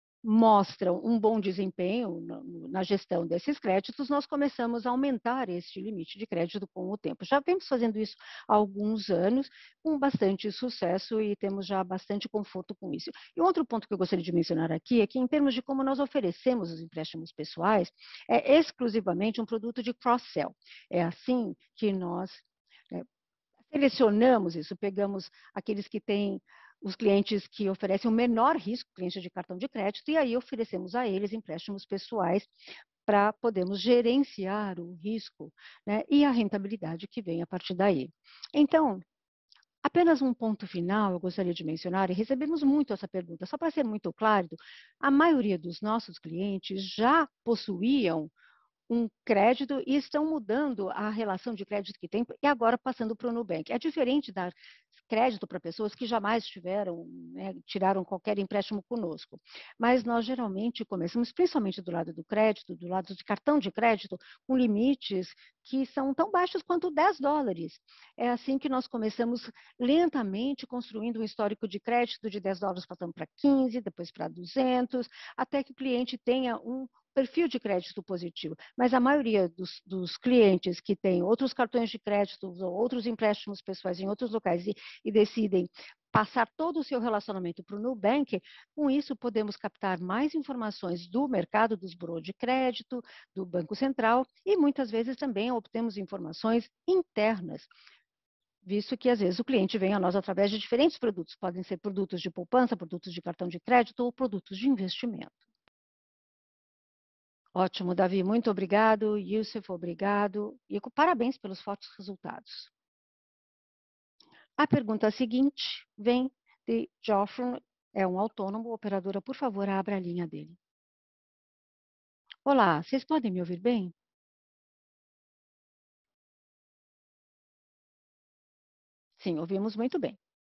mostram um bom desempenho na gestão desses créditos, nós começamos a aumentar este limite de crédito com o tempo. Já vemos fazendo isso há alguns anos, com bastante sucesso e temos já bastante conforto com isso. E outro ponto que eu gostaria de mencionar aqui é que, em termos de como nós oferecemos os empréstimos pessoais, é exclusivamente um produto de cross-sell. É assim que nós é, selecionamos isso, pegamos aqueles que têm os clientes que oferecem o menor risco, clientes de cartão de crédito, e aí oferecemos a eles empréstimos pessoais para podermos gerenciar o risco, né, e a rentabilidade que vem a partir daí. Então, apenas um ponto final eu gostaria de mencionar, e recebemos muito essa pergunta, só para ser muito claro, a maioria dos nossos clientes já possuíam um crédito e estão mudando a relação de crédito que tem e agora passando para o Nubank. É diferente dar crédito para pessoas que jamais tiveram, né, tiraram qualquer empréstimo conosco. Mas nós geralmente começamos, principalmente do lado do crédito, do lado de cartão de crédito, com limites que são tão baixos quanto dez dólares. É assim que nós começamos lentamente construindo um histórico de crédito de dez dólares passando para quinze, depois para duzentos, até que o cliente tenha um perfil de crédito positivo, mas a maioria dos, dos clientes que têm outros cartões de crédito ou outros empréstimos pessoais em outros locais e, e decidem passar todo o seu relacionamento para o Nubank, com isso podemos captar mais informações do mercado, dos bureaus de crédito, do Banco Central, e muitas vezes também obtemos informações internas, visto que às vezes o cliente vem a nós através de diferentes produtos, podem ser produtos de poupança, produtos de cartão de crédito ou produtos de investimento. Ótimo, Davi, muito obrigado. Youssef, obrigado. E parabéns pelos fortes resultados. A pergunta seguinte vem de Geoffrey, é um autônomo. Operadora, por favor, abra a linha dele. Olá, vocês podem me ouvir bem? Sim, ouvimos muito bem.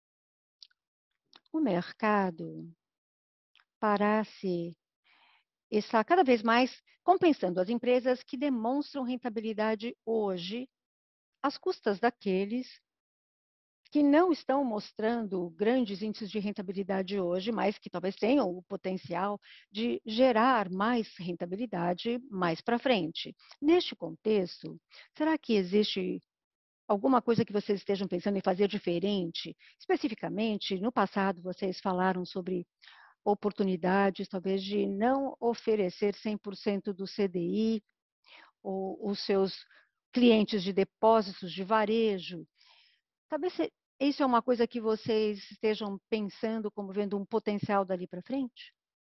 O mercado parece estar cada vez mais compensando as empresas que demonstram rentabilidade hoje, às custas daqueles que não estão mostrando grandes índices de rentabilidade hoje, mas que talvez tenham o potencial de gerar mais rentabilidade mais para frente. Neste contexto, será que existe alguma coisa que vocês estejam pensando em fazer diferente? Especificamente, no passado, vocês falaram sobre oportunidades, talvez de não oferecer cem por cento do C D I, ou os seus clientes de depósitos de varejo. Talvez se isso é uma coisa que vocês estejam pensando como vendo um potencial dali para frente?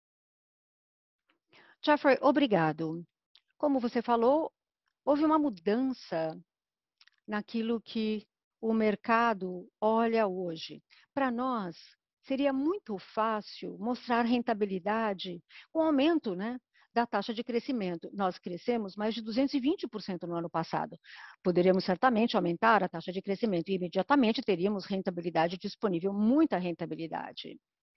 Jeffrey, obrigado. Como você falou, houve uma mudança naquilo que o mercado olha hoje. Para nós, seria muito fácil mostrar rentabilidade com o aumento, né, da taxa de crescimento. Nós crescemos mais de duzentos e vinte por cento no ano passado. Poderíamos certamente aumentar a taxa de crescimento e imediatamente teríamos rentabilidade disponível, muita rentabilidade.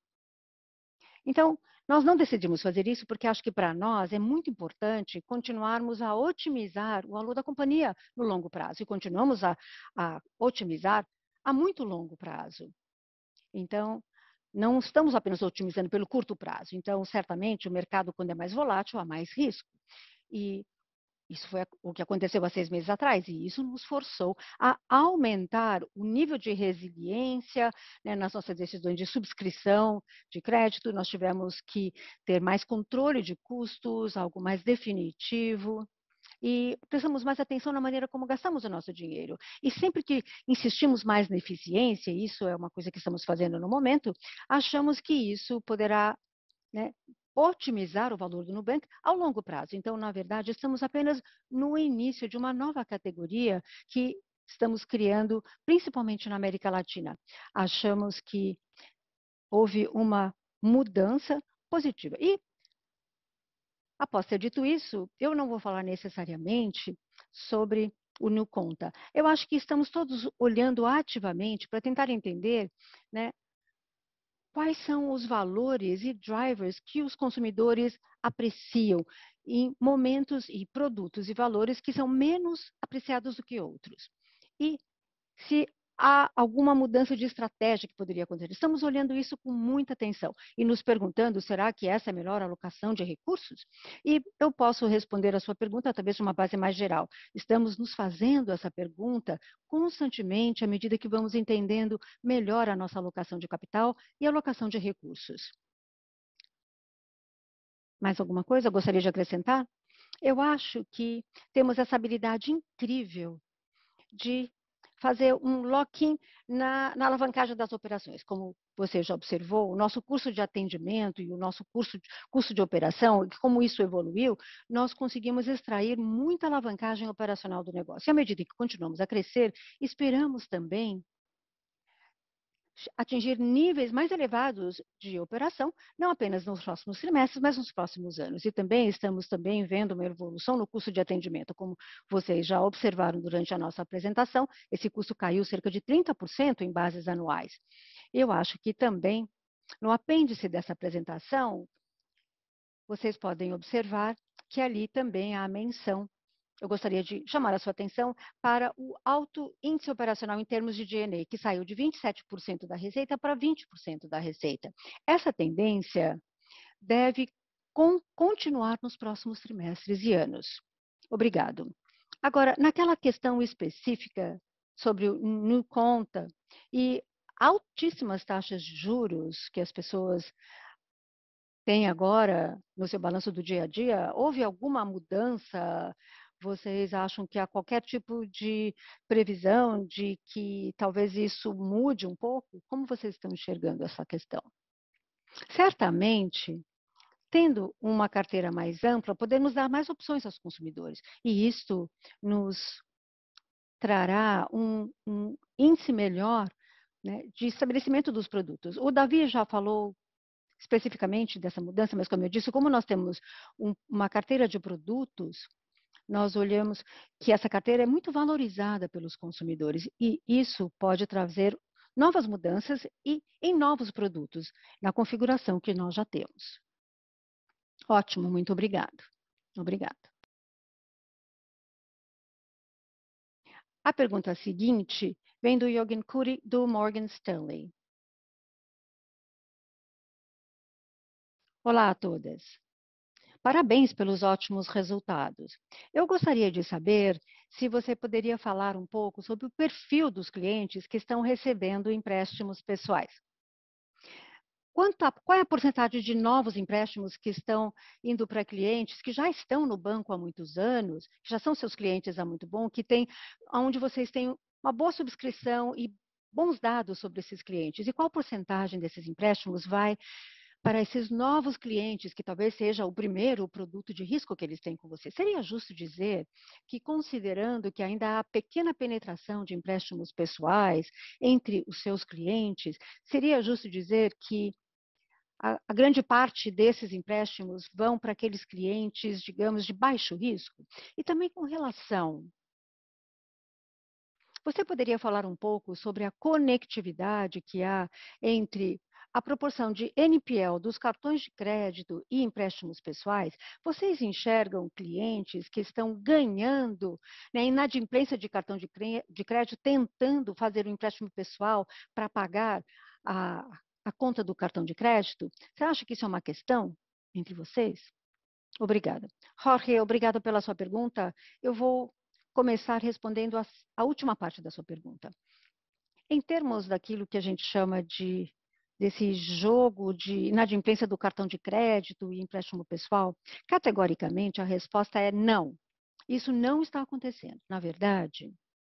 Então, nós não decidimos fazer isso porque acho que para nós é muito importante continuarmos a otimizar o valor da companhia no longo prazo e continuamos a, a otimizar a muito longo prazo. Então, não estamos apenas otimizando pelo curto prazo. Então, certamente, o mercado, quando é mais volátil, há mais risco. E isso foi o que aconteceu há seis meses atrás, e isso nos forçou a aumentar o nível de resiliência, né, nas nossas decisões de subscrição de crédito. Nós tivemos que ter mais controle de custos, algo mais definitivo, e prestamos mais atenção na maneira como gastamos o nosso dinheiro. E sempre que insistimos mais na eficiência, e isso é uma coisa que estamos fazendo no momento, achamos que isso poderá, né, otimizar o valor do Nubank ao longo prazo. Então, na verdade, estamos apenas no início de uma nova categoria que estamos criando, principalmente na América Latina. Achamos que houve uma mudança positiva. E, após ter dito isso, eu não vou falar necessariamente sobre o NuConta. Eu acho que estamos todos olhando ativamente para tentar entender, né, quais são os valores e drivers que os consumidores apreciam em momentos e produtos e valores que são menos apreciados do que outros. E se há alguma mudança de estratégia que poderia acontecer. Estamos olhando isso com muita atenção e nos perguntando, será que essa é a melhor alocação de recursos? E eu posso responder a sua pergunta, talvez de uma base mais geral. Estamos nos fazendo essa pergunta constantemente à medida que vamos entendendo melhor a nossa alocação de capital e alocação de recursos. Mais alguma coisa eu gostaria de acrescentar? Eu acho que temos essa habilidade incrível de fazer um lock-in na, na alavancagem das operações. Como você já observou, o nosso curso de atendimento e o nosso curso de, custo de operação, como isso evoluiu, nós conseguimos extrair muita alavancagem operacional do negócio. E à medida que continuamos a crescer, esperamos também atingir níveis mais elevados de operação, não apenas nos próximos trimestres, mas nos próximos anos. E também estamos também vendo uma evolução no custo de atendimento, como vocês já observaram durante a nossa apresentação, esse custo caiu cerca de trinta por cento em bases anuais. Eu acho que também, no apêndice dessa apresentação, vocês podem observar que ali também há a menção. Eu gostaria de chamar a sua atenção para o alto índice operacional em termos de G N A, que saiu de vinte e sete por cento da receita para vinte por cento da receita. Essa tendência deve con continuar nos próximos trimestres e anos. Obrigado. Agora, naquela questão específica sobre o NuConta e altíssimas taxas de juros que as pessoas têm agora no seu balanço do dia a dia, houve alguma mudança? Vocês acham que há qualquer tipo de previsão de que talvez isso mude um pouco? Como vocês estão enxergando essa questão? Certamente, tendo uma carteira mais ampla, podemos dar mais opções aos consumidores, e isto nos trará um, um índice melhor, né, de estabelecimento dos produtos. O Davi já falou especificamente dessa mudança, mas como eu disse, como nós temos um, uma carteira de produtos, nós olhamos que essa carteira é muito valorizada pelos consumidores e isso pode trazer novas mudanças e em novos produtos, na configuração que nós já temos. Ótimo, muito obrigado. Obrigada. A pergunta seguinte vem do Yogen Kuri, do Morgan Stanley. Olá a todas. Parabéns pelos ótimos resultados. Eu gostaria de saber se você poderia falar um pouco sobre o perfil dos clientes que estão recebendo empréstimos pessoais. quanta, qual é a porcentagem de novos empréstimos que estão indo para clientes que já estão no banco há muitos anos, que já são seus clientes há muito bom, que tem, onde vocês têm uma boa subscrição e bons dados sobre esses clientes? E qual porcentagem desses empréstimos vai para esses novos clientes, que talvez seja o primeiro produto de risco que eles têm com você? Seria justo dizer que, considerando que ainda há pequena penetração de empréstimos pessoais entre os seus clientes, seria justo dizer que a, a grande parte desses empréstimos vão para aqueles clientes, digamos, de baixo risco? E também com relação, você poderia falar um pouco sobre a conectividade que há entre a proporção de N P L dos cartões de crédito e empréstimos pessoais? Vocês enxergam clientes que estão ganhando, né, inadimplência de cartão de crédito, tentando fazer um empréstimo pessoal para pagar a, a conta do cartão de crédito? Você acha que isso é uma questão entre vocês? Obrigada. Jorge, obrigada pela sua pergunta. Eu vou começar respondendo a, a última parte da sua pergunta. Em termos daquilo que a gente chama de desse jogo de inadimplência do cartão de crédito e empréstimo pessoal, categoricamente a resposta é não. Isso não está acontecendo. Na verdade,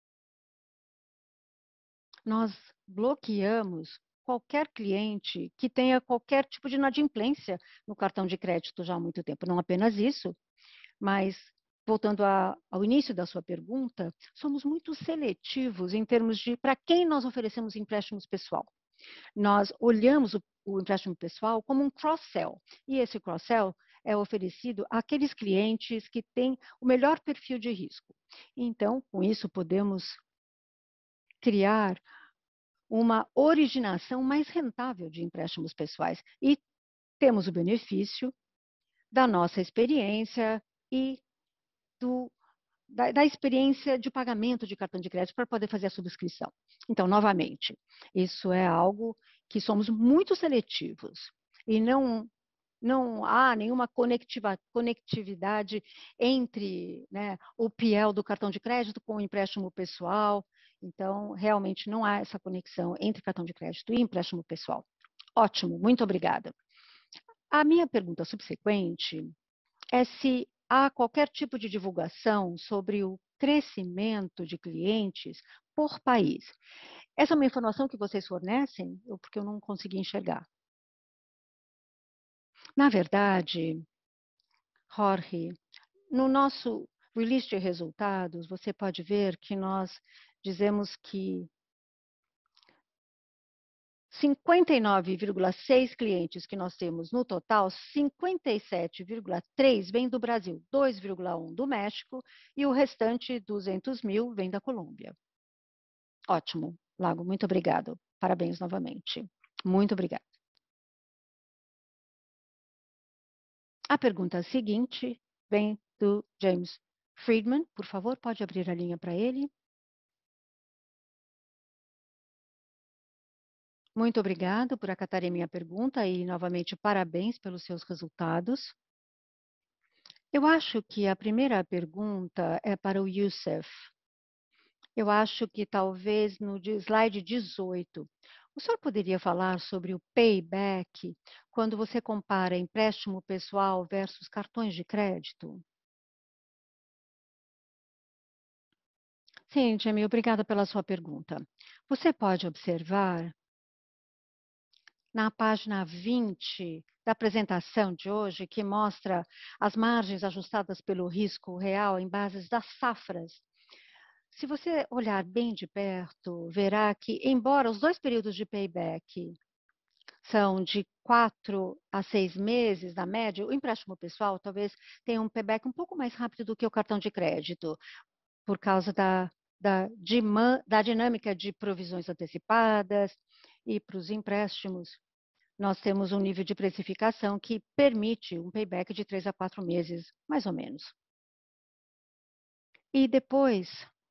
nós bloqueamos qualquer cliente que tenha qualquer tipo de inadimplência no cartão de crédito já há muito tempo. Não apenas isso, mas, voltando a, ao início da sua pergunta, somos muito seletivos em termos de para quem nós oferecemos empréstimos pessoal. Nós olhamos o, o empréstimo pessoal como um cross-sell, e esse cross-sell é oferecido àqueles clientes que têm o melhor perfil de risco. Então, com isso, podemos criar uma originação mais rentável de empréstimos pessoais e temos o benefício da nossa experiência e do, da, da experiência de pagamento de cartão de crédito para poder fazer a subscrição. Então, novamente, isso é algo que somos muito seletivos e não, não há nenhuma conectiva, conectividade entre, né, o P L do cartão de crédito com o empréstimo pessoal. Então, realmente não há essa conexão entre cartão de crédito e empréstimo pessoal. Ótimo, muito obrigada. A minha pergunta subsequente é se há qualquer tipo de divulgação sobre o crescimento de clientes por país. Essa é uma informação que vocês fornecem? Ou porque eu não consegui enxergar? Na verdade, Jorge, no nosso release de resultados, você pode ver que nós dizemos que cinquenta e nove vírgula seis clientes que nós temos no total, cinquenta e sete vírgula três vem do Brasil, dois vírgula um do México e o restante, duzentos mil, vem da Colômbia. Ótimo, Lago, muito obrigado. Parabéns novamente. Muito obrigada. A pergunta seguinte vem do James Friedman. Por favor, pode abrir a linha para ele. Muito obrigado por acatarem minha pergunta e, novamente, parabéns pelos seus resultados. Eu acho que a primeira pergunta é para o Youssef. Eu acho que talvez no slide dezoito, o senhor poderia falar sobre o payback quando você compara empréstimo pessoal versus cartões de crédito? Sim, Jamie, obrigada pela sua pergunta. Você pode observar na página vinte da apresentação de hoje, que mostra as margens ajustadas pelo risco real em bases das safras. Se você olhar bem de perto, verá que, embora os dois períodos de payback são de quatro a seis meses, na média, o empréstimo pessoal talvez tenha um payback um pouco mais rápido do que o cartão de crédito, por causa da, da, da dinâmica de provisões antecipadas e para os empréstimos. Nós temos um nível de precificação que permite um payback de três a quatro meses, mais ou menos. E depois,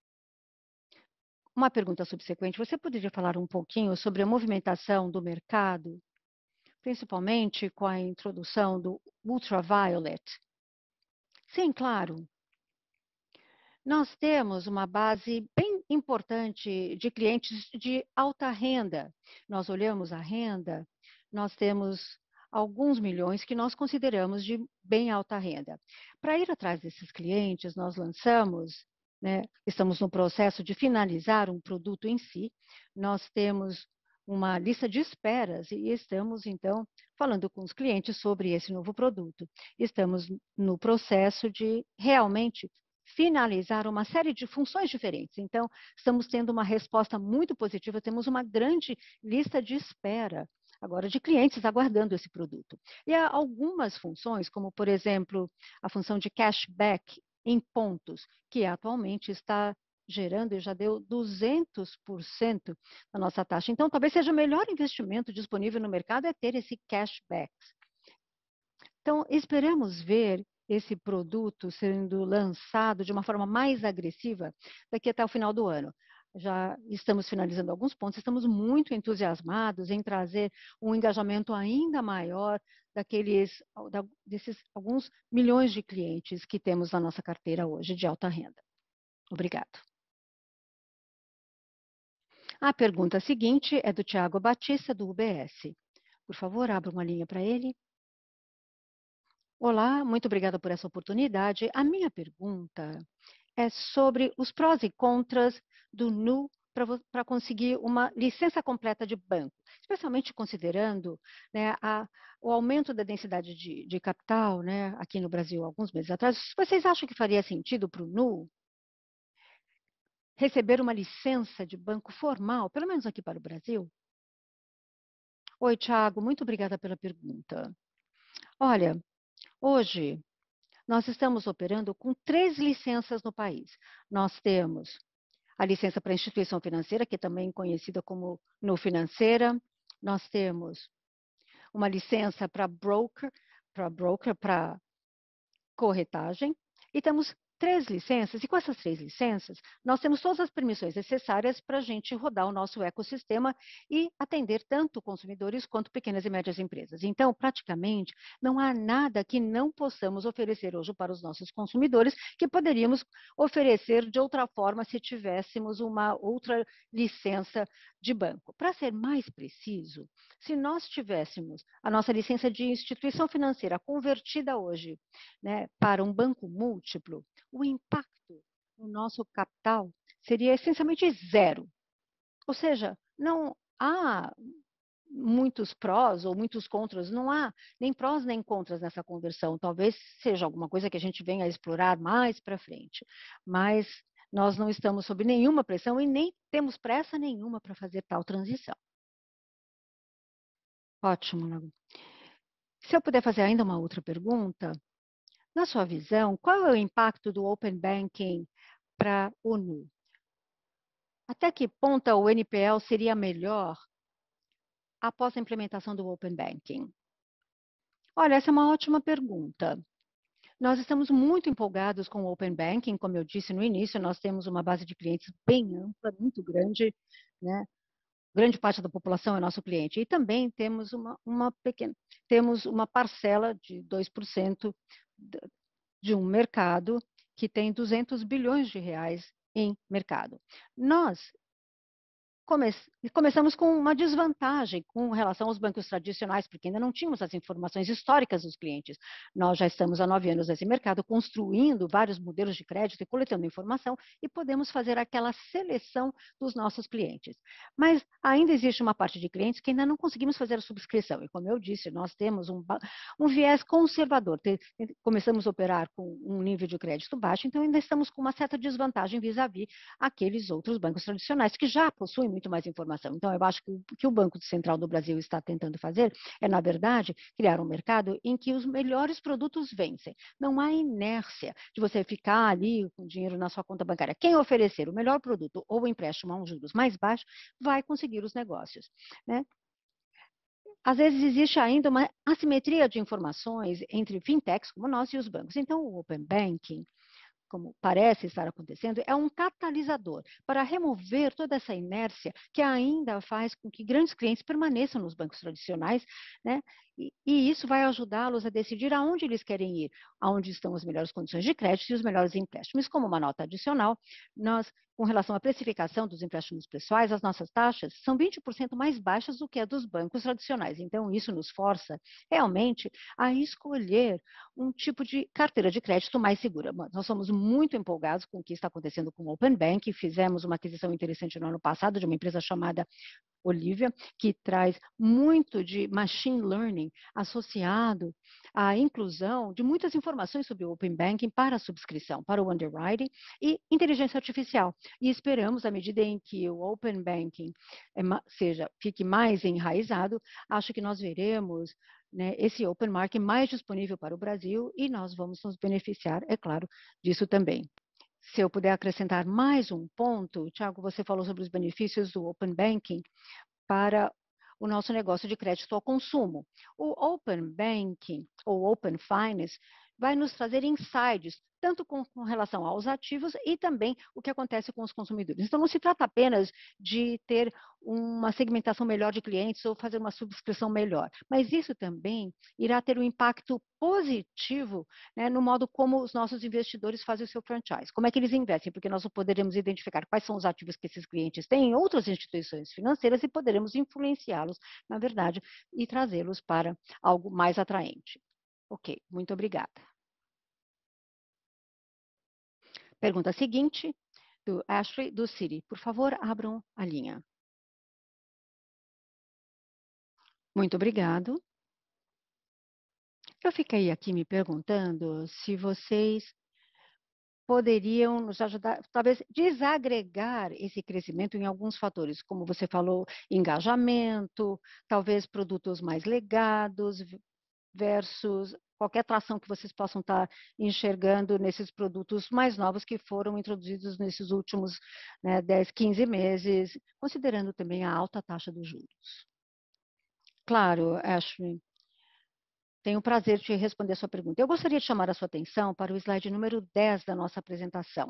uma pergunta subsequente, você poderia falar um pouquinho sobre a movimentação do mercado, principalmente com a introdução do ultraviolet? Sim, claro. Nós temos uma base bem importante de clientes de alta renda. Nós olhamos a renda, nós temos alguns milhões que nós consideramos de bem alta renda. Para ir atrás desses clientes, nós lançamos, né, estamos no processo de finalizar um produto em si, nós temos uma lista de esperas e estamos, então, falando com os clientes sobre esse novo produto. Estamos no processo de realmente finalizar uma série de funções diferentes. Então, estamos tendo uma resposta muito positiva, temos uma grande lista de espera agora de clientes aguardando esse produto. E há algumas funções, como, por exemplo, a função de cashback em pontos, que atualmente está gerando e já deu duzentos por cento da nossa taxa. Então, talvez seja o melhor investimento disponível no mercado é ter esse cashback. Então, esperamos ver esse produto sendo lançado de uma forma mais agressiva daqui até o final do ano. Já estamos finalizando alguns pontos, estamos muito entusiasmados em trazer um engajamento ainda maior daqueles, desses alguns milhões de clientes que temos na nossa carteira hoje de alta renda. Obrigado. A pergunta seguinte é do Thiago Batista, do U B S. Por favor, abra uma linha para ele. Olá, muito obrigada por essa oportunidade. A minha pergunta é sobre os prós e contras do N U para conseguir uma licença completa de banco, especialmente considerando, né, a, o aumento da densidade de, de capital, né, aqui no Brasil, alguns meses atrás. Vocês acham que faria sentido para o N U receber uma licença de banco formal, pelo menos aqui para o Brasil? Oi, Thiago, muito obrigada pela pergunta. Olha, hoje nós estamos operando com três licenças no país. Nós temos a licença para instituição financeira, que é também conhecida como N U Financeira. Nós temos uma licença para broker, para broker, para corretagem. E temos três licenças, e com essas três licenças, nós temos todas as permissões necessárias para a gente rodar o nosso ecossistema e atender tanto consumidores quanto pequenas e médias empresas. Então, praticamente, não há nada que não possamos oferecer hoje para os nossos consumidores que poderíamos oferecer de outra forma se tivéssemos uma outra licença de banco. Para ser mais preciso, se nós tivéssemos a nossa licença de instituição financeira convertida hoje, né, para um banco múltiplo, o impacto no nosso capital seria essencialmente zero. Ou seja, não há muitos prós ou muitos contras, não há nem prós nem contras nessa conversão. Talvez seja alguma coisa que a gente venha a explorar mais para frente. Mas nós não estamos sob nenhuma pressão e nem temos pressa nenhuma para fazer tal transição. Ótimo, Lago. Se eu puder fazer ainda uma outra pergunta, na sua visão, qual é o impacto do Open Banking para o N U? Até que ponto o N P L seria melhor após a implementação do Open Banking? Olha, essa é uma ótima pergunta. Nós estamos muito empolgados com o Open Banking, como eu disse no início, nós temos uma base de clientes bem ampla, muito grande, né? Grande parte da população é nosso cliente. E também temos uma, uma pequena, temos uma parcela de dois por cento de um mercado que tem duzentos bilhões de reais em mercado. Nós come começamos com uma desvantagem com relação aos bancos tradicionais, porque ainda não tínhamos as informações históricas dos clientes. Nós já estamos há nove anos nesse mercado, construindo vários modelos de crédito e coletando informação, e podemos fazer aquela seleção dos nossos clientes. Mas ainda existe uma parte de clientes que ainda não conseguimos fazer a subscrição. E como eu disse, nós temos um, um viés conservador. Começamos a operar com um nível de crédito baixo, então ainda estamos com uma certa desvantagem vis-à-vis aqueles outros bancos tradicionais que já possuem muito mais informação. Então, eu acho que o que o Banco Central do Brasil está tentando fazer é, na verdade, criar um mercado em que os melhores produtos vencem. Não há inércia de você ficar ali com dinheiro na sua conta bancária. Quem oferecer o melhor produto ou o empréstimo a um juros mais baixos vai conseguir os negócios, né? Às vezes existe ainda uma assimetria de informações entre fintechs como nós e os bancos. Então, o Open Banking, como parece estar acontecendo, é um catalisador para remover toda essa inércia que ainda faz com que grandes clientes permaneçam nos bancos tradicionais, né? E, e isso vai ajudá-los a decidir aonde eles querem ir, aonde estão as melhores condições de crédito e os melhores empréstimos. Como uma nota adicional, nós com relação à precificação dos empréstimos pessoais, as nossas taxas são vinte por cento mais baixas do que a dos bancos tradicionais. Então, isso nos força realmente a escolher um tipo de carteira de crédito mais segura. Nós somos muito empolgados com o que está acontecendo com o Open Bank. Fizemos uma aquisição interessante no ano passado de uma empresa chamada Olivia, que traz muito de machine learning associado à inclusão de muitas informações sobre o Open Banking para a subscrição, para o underwriting e inteligência artificial. E esperamos, à medida em que o Open Banking é, seja, fique mais enraizado, acho que nós veremos, né, esse Open Market mais disponível para o Brasil e nós vamos nos beneficiar, é claro, disso também. Se eu puder acrescentar mais um ponto, Thiago, você falou sobre os benefícios do Open Banking para o nosso negócio de crédito ao consumo. O Open Banking ou Open Finance vai nos trazer insights, tanto com, com relação aos ativos e também o que acontece com os consumidores. Então, não se trata apenas de ter uma segmentação melhor de clientes ou fazer uma subscrição melhor, mas isso também irá ter um impacto positivo, né, no modo como os nossos investidores fazem o seu franchise. Como é que eles investem? Porque nós poderemos identificar quais são os ativos que esses clientes têm em outras instituições financeiras e poderemos influenciá-los, na verdade, e trazê-los para algo mais atraente. Ok, muito obrigada. Pergunta seguinte, do Ashley, do Citi. Por favor, abram a linha. Muito obrigado. Eu fiquei aqui me perguntando se vocês poderiam nos ajudar, talvez, desagregar esse crescimento em alguns fatores, como você falou, engajamento, talvez produtos mais legados, versus qualquer atração que vocês possam estar enxergando nesses produtos mais novos que foram introduzidos nesses últimos, né, dez, quinze meses, considerando também a alta taxa dos juros. Claro, Ashley, tenho o prazer de responder a sua pergunta. Eu gostaria de chamar a sua atenção para o slide número dez da nossa apresentação.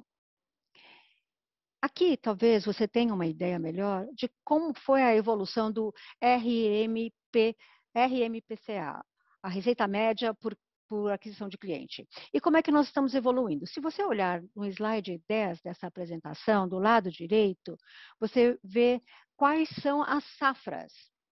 Aqui, talvez você tenha uma ideia melhor de como foi a evolução do R M P, R M P C A, a receita média por, por aquisição de cliente. E como é que nós estamos evoluindo? Se você olhar no slide dez dessa apresentação, do lado direito, você vê quais são as safras.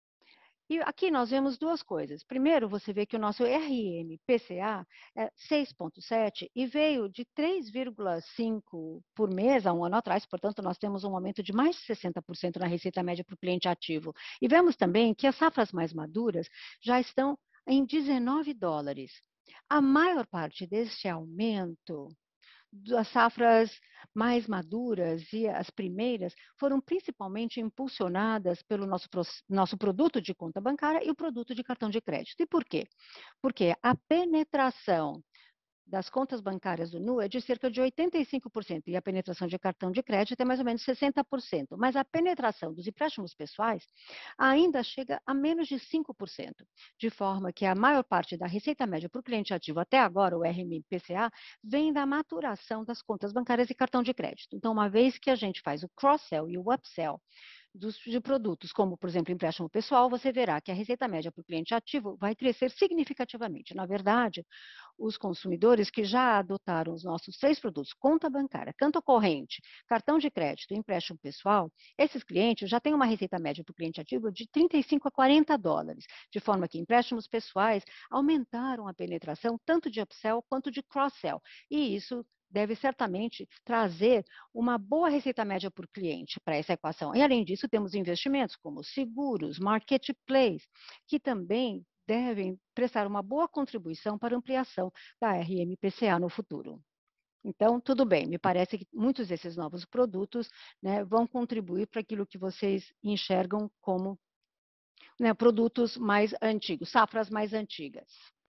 E aqui nós vemos duas coisas. Primeiro, você vê que o nosso R M P C A é seis vírgula sete e veio de três vírgula cinco por mês há um ano atrás, portanto, nós temos um aumento de mais de sessenta por cento na receita média para o cliente ativo. E vemos também que as safras mais maduras já estão em dezenove dólares. A maior parte deste aumento das safras mais maduras e as primeiras foram principalmente impulsionadas pelo nosso, nosso produto de conta bancária e o produto de cartão de crédito. E por quê? Porque a penetração das contas bancárias do Nu é de cerca de oitenta e cinco por cento e a penetração de cartão de crédito é mais ou menos sessenta por cento. Mas a penetração dos empréstimos pessoais ainda chega a menos de cinco por cento, de forma que a maior parte da receita média para o cliente ativo até agora, o R M P C A, vem da maturação das contas bancárias e cartão de crédito. Então, uma vez que a gente faz o cross-sell e o upsell dos, de produtos, como, por exemplo, empréstimo pessoal, você verá que a receita média para o cliente ativo vai crescer significativamente. Na verdade, os consumidores que já adotaram os nossos três produtos, conta bancária, conta corrente, cartão de crédito e empréstimo pessoal, esses clientes já têm uma receita média para o cliente ativo de trinta e cinco a quarenta dólares, de forma que empréstimos pessoais aumentaram a penetração tanto de upsell quanto de cross-sell, e isso deve certamente trazer uma boa receita média por cliente para essa equação. E, além disso, temos investimentos como seguros, marketplace, que também devem prestar uma boa contribuição para a ampliação da R M P C A no futuro. Então, tudo bem, me parece que muitos desses novos produtos, né, vão contribuir para aquilo que vocês enxergam como, né, produtos mais antigos, safras mais antigas.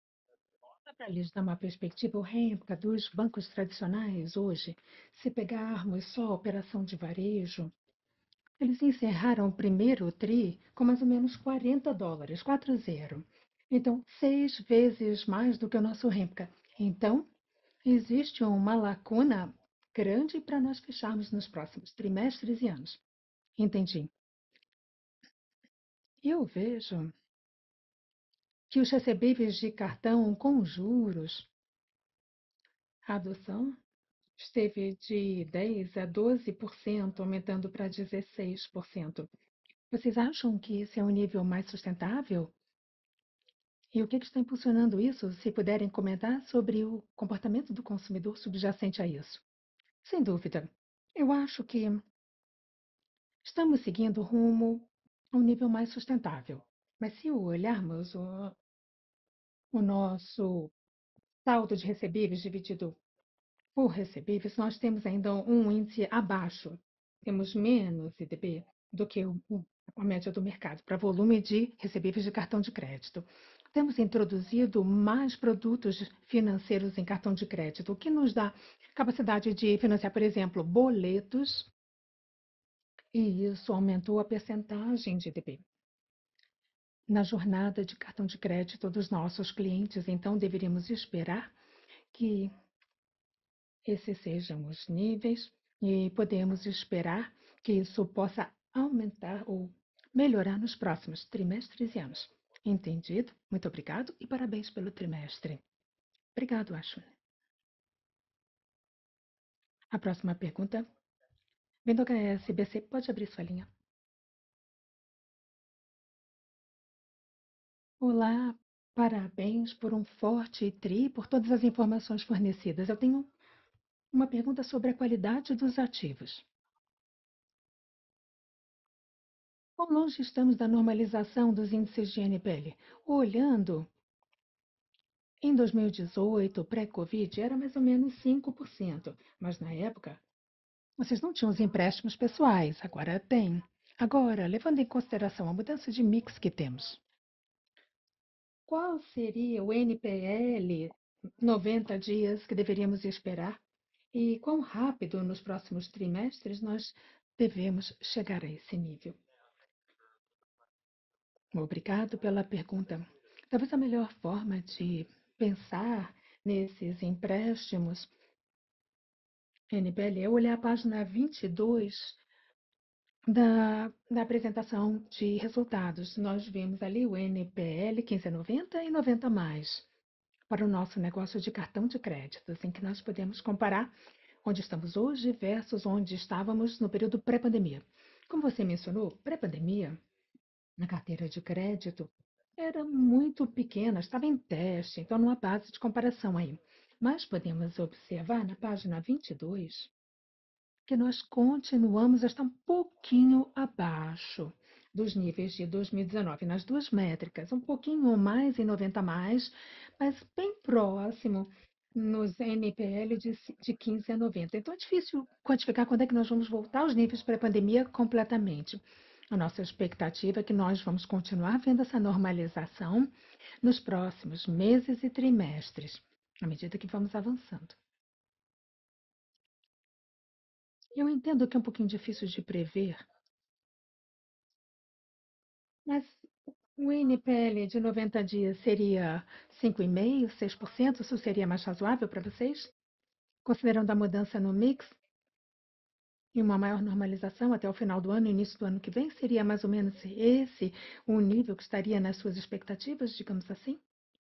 Para lhes dar uma perspectiva, o renda dos bancos tradicionais hoje, se pegarmos só a operação de varejo, eles encerraram o primeiro TRI com mais ou menos quarenta dólares, quatro zero. Então, seis vezes mais do que o nosso REMPCA. Então, existe uma lacuna grande para nós fecharmos nos próximos trimestres e anos. Entendi. Eu vejo que os recebíveis de cartão com juros, a adoção esteve de dez a doze por cento, aumentando para dezesseis por cento. Vocês acham que esse é um nível mais sustentável? E o que que está impulsionando isso? Se puderem comentar sobre o comportamento do consumidor subjacente a isso. Sem dúvida. Eu acho que estamos seguindo rumo a um nível mais sustentável. Mas se olharmos o, o nosso saldo de recebíveis dividido por recebíveis, nós temos ainda um índice abaixo. Temos menos I D B do que o, o, a média do mercado para volume de recebíveis de cartão de crédito. Temos introduzido mais produtos financeiros em cartão de crédito, o que nos dá capacidade de financiar, por exemplo, boletos, e isso aumentou a percentagem de I D B na jornada de cartão de crédito dos nossos clientes. Então, deveríamos esperar que esses sejam os níveis e podemos esperar que isso possa aumentar ou melhorar nos próximos trimestres e anos. Entendido? Muito obrigado e parabéns pelo trimestre. Obrigado, Ashwin. A próxima pergunta vem do H S B C. Pode abrir sua linha. Olá, parabéns por um forte tri, por todas as informações fornecidas. Eu tenho uma pergunta sobre a qualidade dos ativos. Quão longe estamos da normalização dos índices de N P L? Olhando, em dois mil e dezoito, pré-Covid, era mais ou menos cinco por cento, mas na época vocês não tinham os empréstimos pessoais, agora tem. Agora, levando em consideração a mudança de mix que temos, qual seria o N P L noventa dias que deveríamos esperar? E quão rápido nos próximos trimestres nós devemos chegar a esse nível? Obrigado pela pergunta. Talvez a melhor forma de pensar nesses empréstimos N P L é olhar a página vinte e dois da, da apresentação de resultados. Nós vimos ali o N P L quinze a noventa e noventa mais para o nosso negócio de cartão de créditos, em que nós podemos comparar onde estamos hoje versus onde estávamos no período pré-pandemia. Como você mencionou, pré-pandemia, na carteira de crédito, era muito pequena, estava em teste, então não há base de comparação aí. Mas podemos observar na página vinte e dois que nós continuamos a estar um pouquinho abaixo dos níveis de dois mil e dezenove, nas duas métricas, um pouquinho mais em noventa mais, mas bem próximo nos N P L de, de quinze a noventa. Então é difícil quantificar quando é que nós vamos voltar aos níveis pré-pandemia completamente. A nossa expectativa é que nós vamos continuar vendo essa normalização nos próximos meses e trimestres, à medida que vamos avançando. Eu entendo que é um pouquinho difícil de prever, mas o N P L de noventa dias seria cinco vírgula cinco por cento, seis por cento? Isso seria mais razoável para vocês? Considerando a mudança no mix e uma maior normalização até o final do ano e início do ano que vem, seria mais ou menos esse o nível que estaria nas suas expectativas, digamos assim?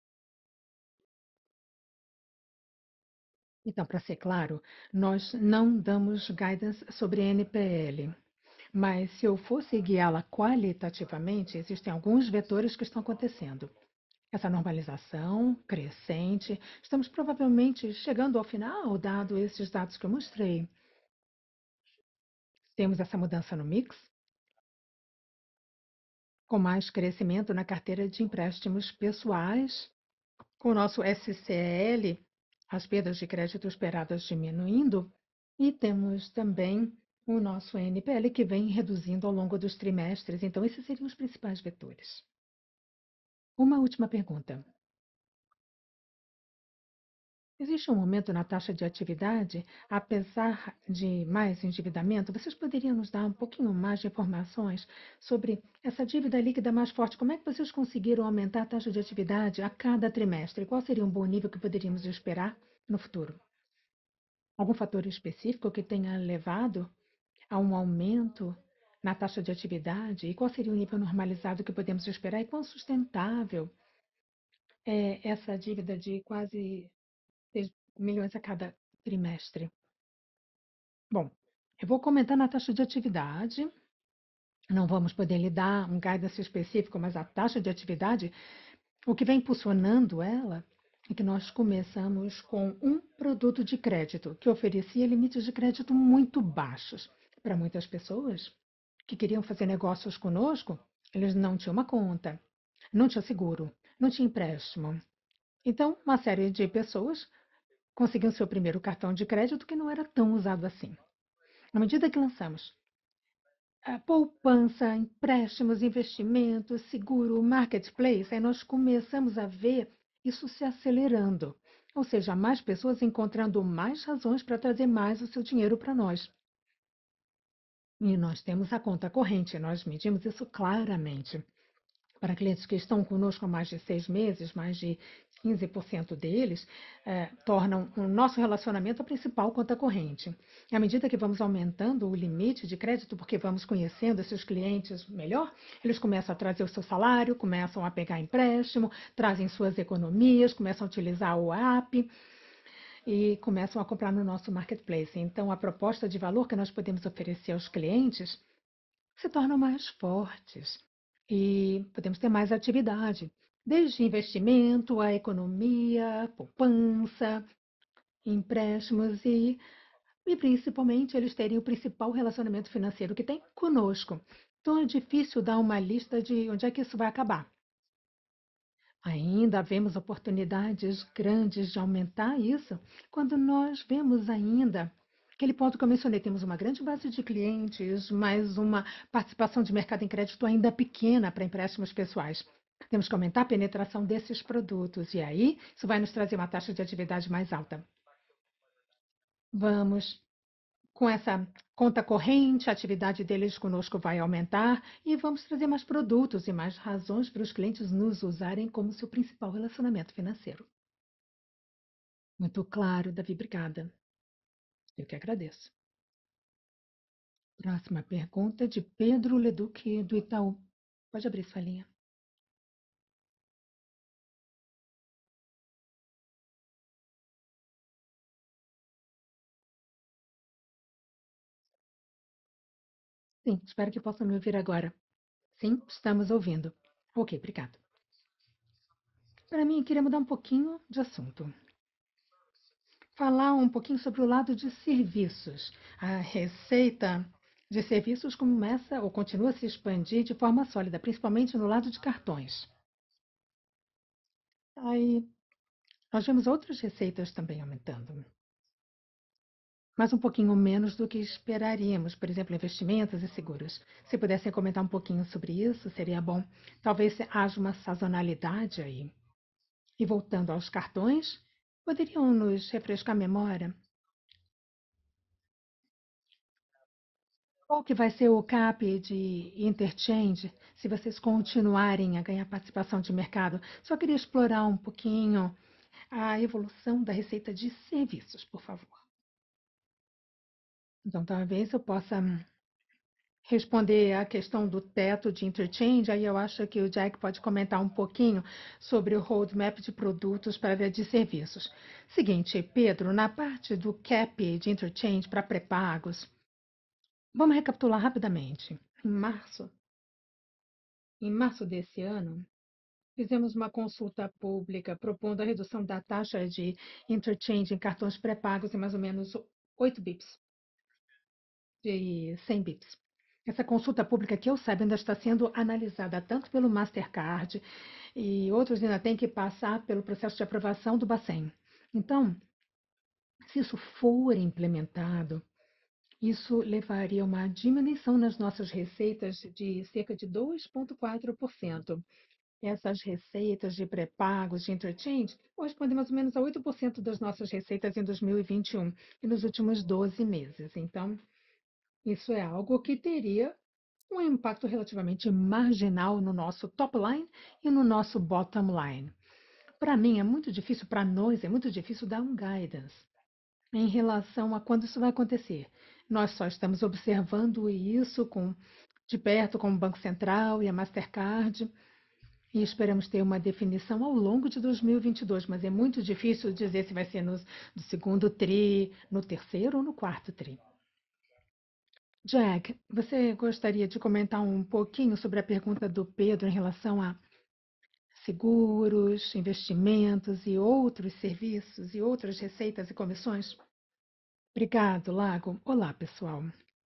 Então, para ser claro, nós não damos guidance sobre N P L. Mas se eu fosse guiá-la qualitativamente, existem alguns vetores que estão acontecendo. Essa normalização crescente, estamos provavelmente chegando ao final, dado esses dados que eu mostrei. Temos essa mudança no mix, com mais crescimento na carteira de empréstimos pessoais, com o nosso S C L, as perdas de crédito esperadas diminuindo, e temos também o nosso N P L que vem reduzindo ao longo dos trimestres. Então, esses seriam os principais vetores. Uma última pergunta. Existe um momento na taxa de atividade, apesar de mais endividamento, vocês poderiam nos dar um pouquinho mais de informações sobre essa dívida líquida mais forte? Como é que vocês conseguiram aumentar a taxa de atividade a cada trimestre? Qual seria um bom nível que poderíamos esperar no futuro? Algum fator específico que tenha levado a um aumento na taxa de atividade? E qual seria o nível normalizado que podemos esperar? E quão sustentável é essa dívida de quase seis milhões a cada trimestre? Bom, eu vou comentar na taxa de atividade. Não vamos poder lhe dar um guidance específico, mas a taxa de atividade, o que vem impulsionando ela é que nós começamos com um produto de crédito que oferecia limites de crédito muito baixos. Para muitas pessoas que queriam fazer negócios conosco, eles não tinham uma conta, não tinha seguro, não tinha empréstimo. Então, uma série de pessoas conseguiam seu primeiro cartão de crédito que não era tão usado assim. À medida que lançamos a poupança, empréstimos, investimentos, seguro, marketplace, aí nós começamos a ver isso se acelerando. Ou seja, mais pessoas encontrando mais razões para trazer mais o seu dinheiro para nós. E nós temos a conta corrente, nós medimos isso claramente. Para clientes que estão conosco há mais de seis meses, mais de quinze por cento deles eh, tornam o nosso relacionamento a principal conta corrente. E à medida que vamos aumentando o limite de crédito, porque vamos conhecendo esses clientes melhor, eles começam a trazer o seu salário, começam a pegar empréstimo, trazem suas economias, começam a utilizar o app e começam a comprar no nosso marketplace. Então, a proposta de valor que nós podemos oferecer aos clientes se tornam mais fortes e podemos ter mais atividade, desde investimento, a economia, poupança, empréstimos e, e principalmente eles terem o principal relacionamento financeiro que tem conosco. Então é difícil dar uma lista de onde é que isso vai acabar. Ainda vemos oportunidades grandes de aumentar isso quando nós vemos ainda aquele ponto que eu mencionei, temos uma grande base de clientes, mas uma participação de mercado em crédito ainda pequena para empréstimos pessoais. Temos que aumentar a penetração desses produtos e aí isso vai nos trazer uma taxa de atividade mais alta. Vamos com essa conta corrente, a atividade deles conosco vai aumentar e vamos trazer mais produtos e mais razões para os clientes nos usarem como seu principal relacionamento financeiro. Muito claro, Davi, obrigada. Eu que agradeço. Próxima pergunta de Pedro Leduc, do Itaú. Pode abrir sua linha. Sim, espero que possa me ouvir agora. Sim, estamos ouvindo. Ok, obrigado. Para mim, eu queria mudar um pouquinho de assunto. Falar um pouquinho sobre o lado de serviços. A receita de serviços começa ou continua a se expandir de forma sólida, principalmente no lado de cartões. Aí nós vemos outras receitas também aumentando, mas um pouquinho menos do que esperaríamos, por exemplo, investimentos e seguros. Se pudessem comentar um pouquinho sobre isso, seria bom. Talvez haja uma sazonalidade aí. E voltando aos cartões, poderiam nos refrescar a memória? Qual que vai ser o cap de interchange se vocês continuarem a ganhar participação de mercado? Só queria explorar um pouquinho a evolução da receita de serviços, por favor. Então, talvez eu possa responder a questão do teto de interchange, aí eu acho que o Jack pode comentar um pouquinho sobre o roadmap de produtos para a área de serviços. Seguinte, Pedro, na parte do cap de interchange para pré-pagos, vamos recapitular rapidamente. Em março, em março desse ano, fizemos uma consulta pública propondo a redução da taxa de interchange em cartões pré-pagos em mais ou menos oito bips, de cem bips. Essa consulta pública, que eu saiba, ainda está sendo analisada tanto pelo Mastercard e outros ainda têm que passar pelo processo de aprovação do Bacen. Então, se isso for implementado, isso levaria a uma diminuição nas nossas receitas de cerca de dois vírgula quatro por cento. Essas receitas de pré-pagos, de interchange, correspondem mais ou menos a oito por cento das nossas receitas em dois mil e vinte e um e nos últimos doze meses. Então, isso é algo que teria um impacto relativamente marginal no nosso top line e no nosso bottom line. Para mim, é muito difícil, para nós, é muito difícil dar um guidance em relação a quando isso vai acontecer. Nós só estamos observando isso com, de perto com o Banco Central e a Mastercard e esperamos ter uma definição ao longo de dois mil e vinte e dois, mas é muito difícil dizer se vai ser no, no segundo tri, no terceiro ou no quarto tri. Jack, você gostaria de comentar um pouquinho sobre a pergunta do Pedro em relação a seguros, investimentos e outros serviços e outras receitas e comissões? Obrigado, Lago. Olá, pessoal.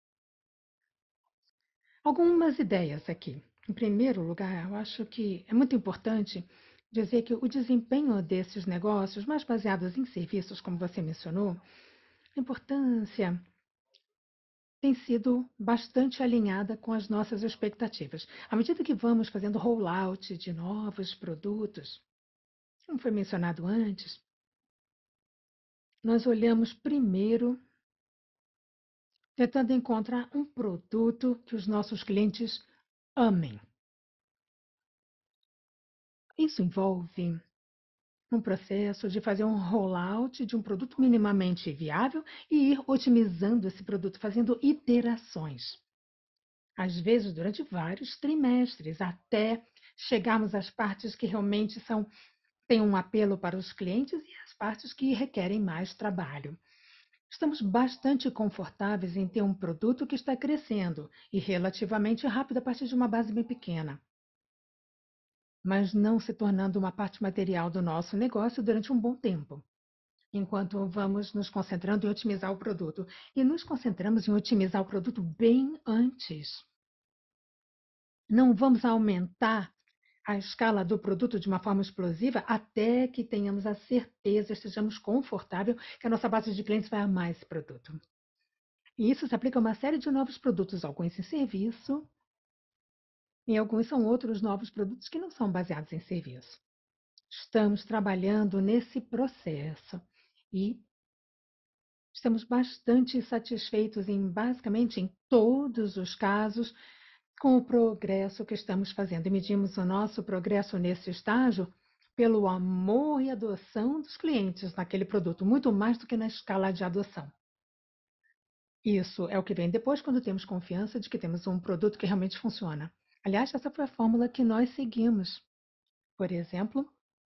Algumas ideias aqui. Em primeiro lugar, eu acho que é muito importante dizer que o desempenho desses negócios, mais baseados em serviços, como você mencionou, a importância tem sido bastante alinhada com as nossas expectativas. À medida que vamos fazendo rollout de novos produtos, como foi mencionado antes, nós olhamos primeiro tentando encontrar um produto que os nossos clientes amem. Isso envolve um processo de fazer um rollout de um produto minimamente viável e ir otimizando esse produto, fazendo iterações. Às vezes, durante vários trimestres, até chegarmos às partes que realmente são, têm um apelo para os clientes e as partes que requerem mais trabalho. Estamos bastante confortáveis em ter um produto que está crescendo e relativamente rápido a partir de uma base bem pequena, mas não se tornando uma parte material do nosso negócio durante um bom tempo, enquanto vamos nos concentrando em otimizar o produto. E nos concentramos em otimizar o produto bem antes. Não vamos aumentar a escala do produto de uma forma explosiva até que tenhamos a certeza, estejamos confortáveis que a nossa base de clientes vai amar esse produto. E isso se aplica a uma série de novos produtos, alguns em serviço, e alguns são outros novos produtos que não são baseados em serviço. Estamos trabalhando nesse processo e estamos bastante satisfeitos em basicamente em todos os casos com o progresso que estamos fazendo. E medimos o nosso progresso nesse estágio pelo amor e adoção dos clientes naquele produto, muito mais do que na escala de adoção. Isso é o que vem depois quando temos confiança de que temos um produto que realmente funciona. Aliás, essa foi a fórmula que nós seguimos. Por exemplo,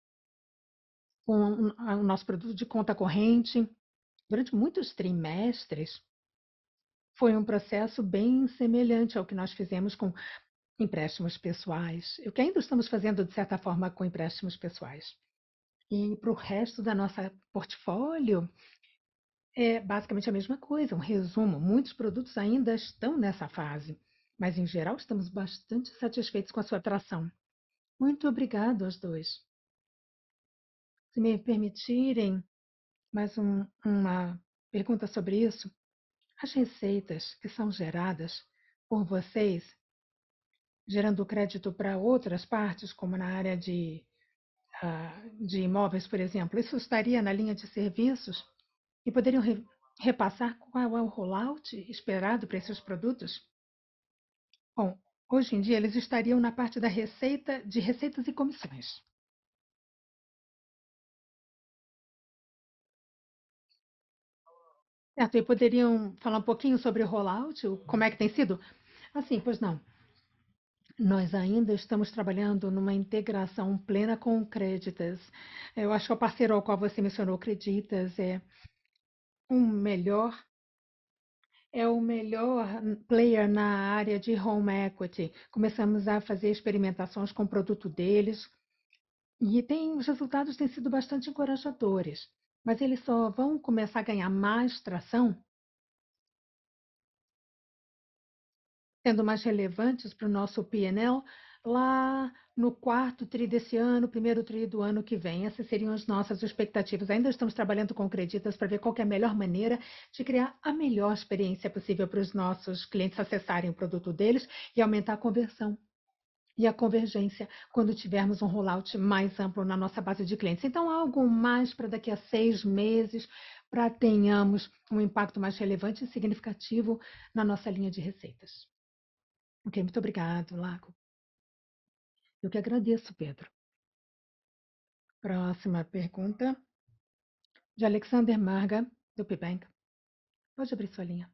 com o nosso produto de conta corrente, durante muitos trimestres, foi um processo bem semelhante ao que nós fizemos com empréstimos pessoais, o que ainda estamos fazendo, de certa forma, com empréstimos pessoais. E para o resto da nossa portfólio, é basicamente a mesma coisa, um resumo. Muitos produtos ainda estão nessa fase, mas em geral estamos bastante satisfeitos com a sua atração. Muito obrigado aos dois. Se me permitirem mais um, uma pergunta sobre isso, as receitas que são geradas por vocês, gerando crédito para outras partes, como na área de, uh, de imóveis, por exemplo, isso estaria na linha de serviços e poderiam re repassar qual é o rollout esperado para esses produtos? Bom, hoje em dia eles estariam na parte da receita, de receitas e comissões. Certo, e poderiam falar um pouquinho sobre o rollout, o- como é que tem sido? Assim, pois não. Nós ainda estamos trabalhando numa integração plena com o Creditas. Eu acho que o parceiro ao qual você mencionou, Creditas, é um melhor, é o melhor player na área de home equity. Começamos a fazer experimentações com o produto deles e tem, os resultados têm sido bastante encorajadores. Mas eles só vão começar a ganhar mais tração sendo mais relevantes para o nosso P e L lá no quarto tri desse ano, primeiro tri do ano que vem. Essas seriam as nossas expectativas. Ainda estamos trabalhando com Creditas para ver qual que é a melhor maneira de criar a melhor experiência possível para os nossos clientes acessarem o produto deles e aumentar a conversão e a convergência quando tivermos um rollout mais amplo na nossa base de clientes. Então, algo mais para daqui a seis meses, para tenhamos um impacto mais relevante e significativo na nossa linha de receitas. Ok, muito obrigado, Lago. Eu que agradeço, Pedro. Próxima pergunta, de Alexander Marga, do PBank. Pode abrir sua linha.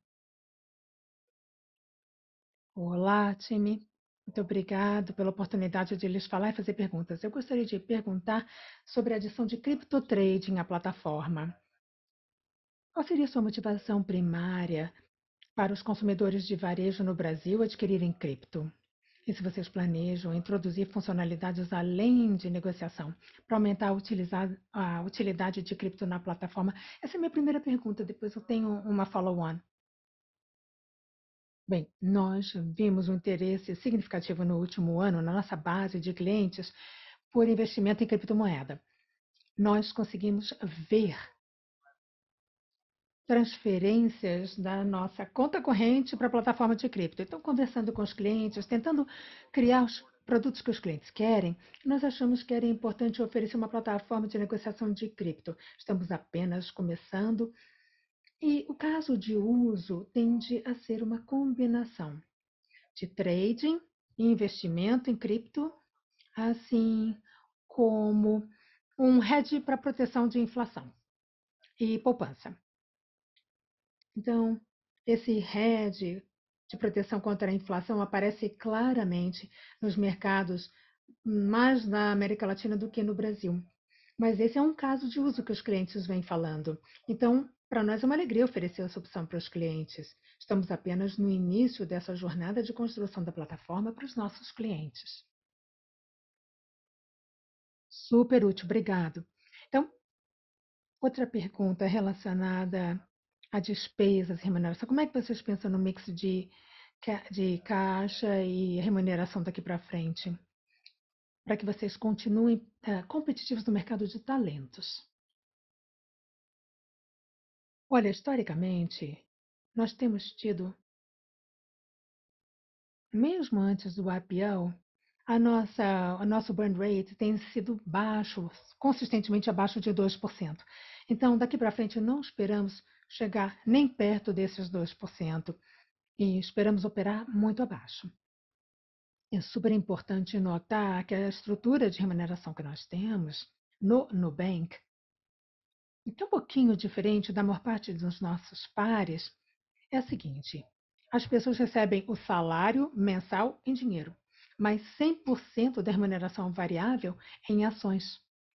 Olá, time. Muito obrigado pela oportunidade de lhes falar e fazer perguntas. Eu gostaria de perguntar sobre a adição de criptotrading à plataforma. Qual seria a sua motivação primária para os consumidores de varejo no Brasil adquirirem cripto? E se vocês planejam introduzir funcionalidades além de negociação para aumentar a, utilizar, a utilidade de cripto na plataforma? Essa é a minha primeira pergunta, depois eu tenho uma follow-on. Bem, nós vimos um interesse significativo no último ano na nossa base de clientes por investimento em criptomoeda. Nós conseguimos ver transferências da nossa conta corrente para a plataforma de cripto. Então, conversando com os clientes, tentando criar os produtos que os clientes querem, nós achamos que era importante oferecer uma plataforma de negociação de cripto. Estamos apenas começando e o caso de uso tende a ser uma combinação de trading e investimento em cripto, assim como um hedge para proteção de inflação e poupança. Então, esse hedge de proteção contra a inflação aparece claramente nos mercados mais na América Latina do que no Brasil. Mas esse é um caso de uso que os clientes vêm falando. Então, para nós é uma alegria oferecer essa opção para os clientes. Estamos apenas no início dessa jornada de construção da plataforma para os nossos clientes. Super útil, obrigado. Então, outra pergunta relacionada a despesas e remuneração. Como é que vocês pensam no mix de, de caixa e remuneração daqui para frente? Para que vocês continuem uh, competitivos no mercado de talentos. Olha, historicamente, nós temos tido, mesmo antes do I P O, a nossa, o nosso burn rate tem sido baixo, consistentemente abaixo de dois por cento. Então, daqui para frente, não esperamos chegar nem perto desses dois por cento e esperamos operar muito abaixo. É super importante notar que a estrutura de remuneração que nós temos no Nubank é um pouquinho diferente da maior parte dos nossos pares. É a seguinte: as pessoas recebem o salário mensal em dinheiro, mas cem por cento da remuneração variável em ações.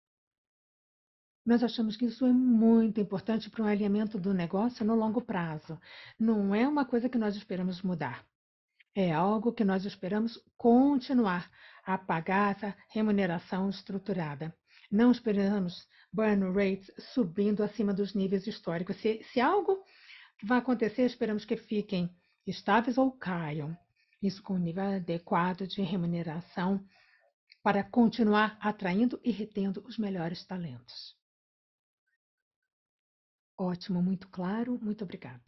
Nós achamos que isso é muito importante para um alinhamento do negócio no longo prazo. Não é uma coisa que nós esperamos mudar. É algo que nós esperamos continuar a pagar essa remuneração estruturada. Não esperamos burn rates subindo acima dos níveis históricos. Se, se algo vai acontecer, esperamos que fiquem estáveis ou caiam. Isso com um nível adequado de remuneração para continuar atraindo e retendo os melhores talentos. Ótimo, muito claro, muito obrigado.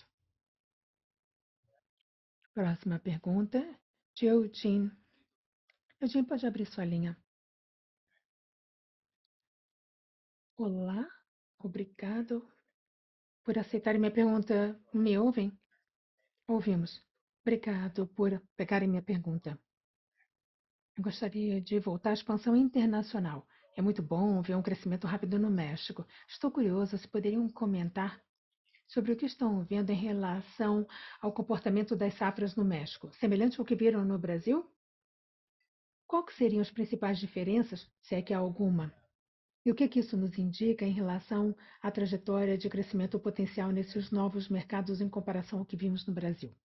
Próxima pergunta, de Eugene. Eugene, pode abrir sua linha. Olá, obrigado por aceitarem minha pergunta. Me ouvem? Ouvimos. Obrigado por pegarem minha pergunta. Eu gostaria de voltar à expansão internacional. É muito bom ver um crescimento rápido no México. Estou curiosa se poderiam comentar sobre o que estão vendo em relação ao comportamento das safras no México, semelhante ao que viram no Brasil? Quais seriam as principais diferenças, se é que há alguma? E o que, que isso nos indica em relação à trajetória de crescimento potencial nesses novos mercados em comparação ao que vimos no Brasil?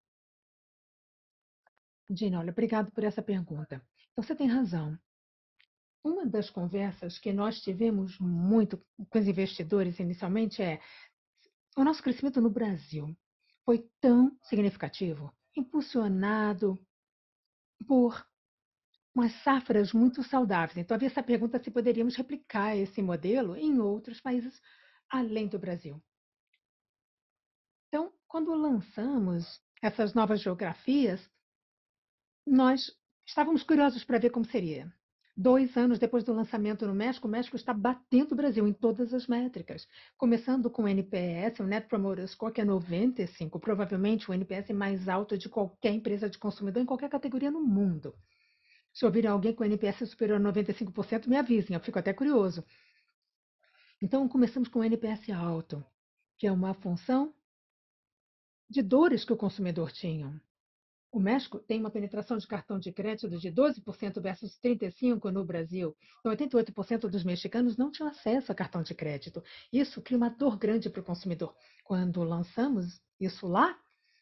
Gina, olha, obrigado por essa pergunta. Então, você tem razão. Uma das conversas que nós tivemos muito com os investidores inicialmente é: o nosso crescimento no Brasil foi tão significativo, impulsionado por umas safras muito saudáveis. Então, havia essa pergunta se poderíamos replicar esse modelo em outros países além do Brasil. Então, quando lançamos essas novas geografias, nós estávamos curiosos para ver como seria. Dois anos depois do lançamento no México, o México está batendo o Brasil em todas as métricas, começando com o N P S, o Net Promoter Score, que é noventa e cinco, provavelmente o N P S mais alto de qualquer empresa de consumidor em qualquer categoria no mundo. Se ouvirem alguém com N P S superior a noventa e cinco por cento, me avisem, eu fico até curioso. Então, começamos com o N P S alto, que é uma função de dores que o consumidor tinha. O México tem uma penetração de cartão de crédito de doze por cento versus trinta e cinco por cento no Brasil. Então, oitenta e oito por cento dos mexicanos não tinham acesso a cartão de crédito. Isso cria uma dor grande para o consumidor. Quando lançamos isso lá,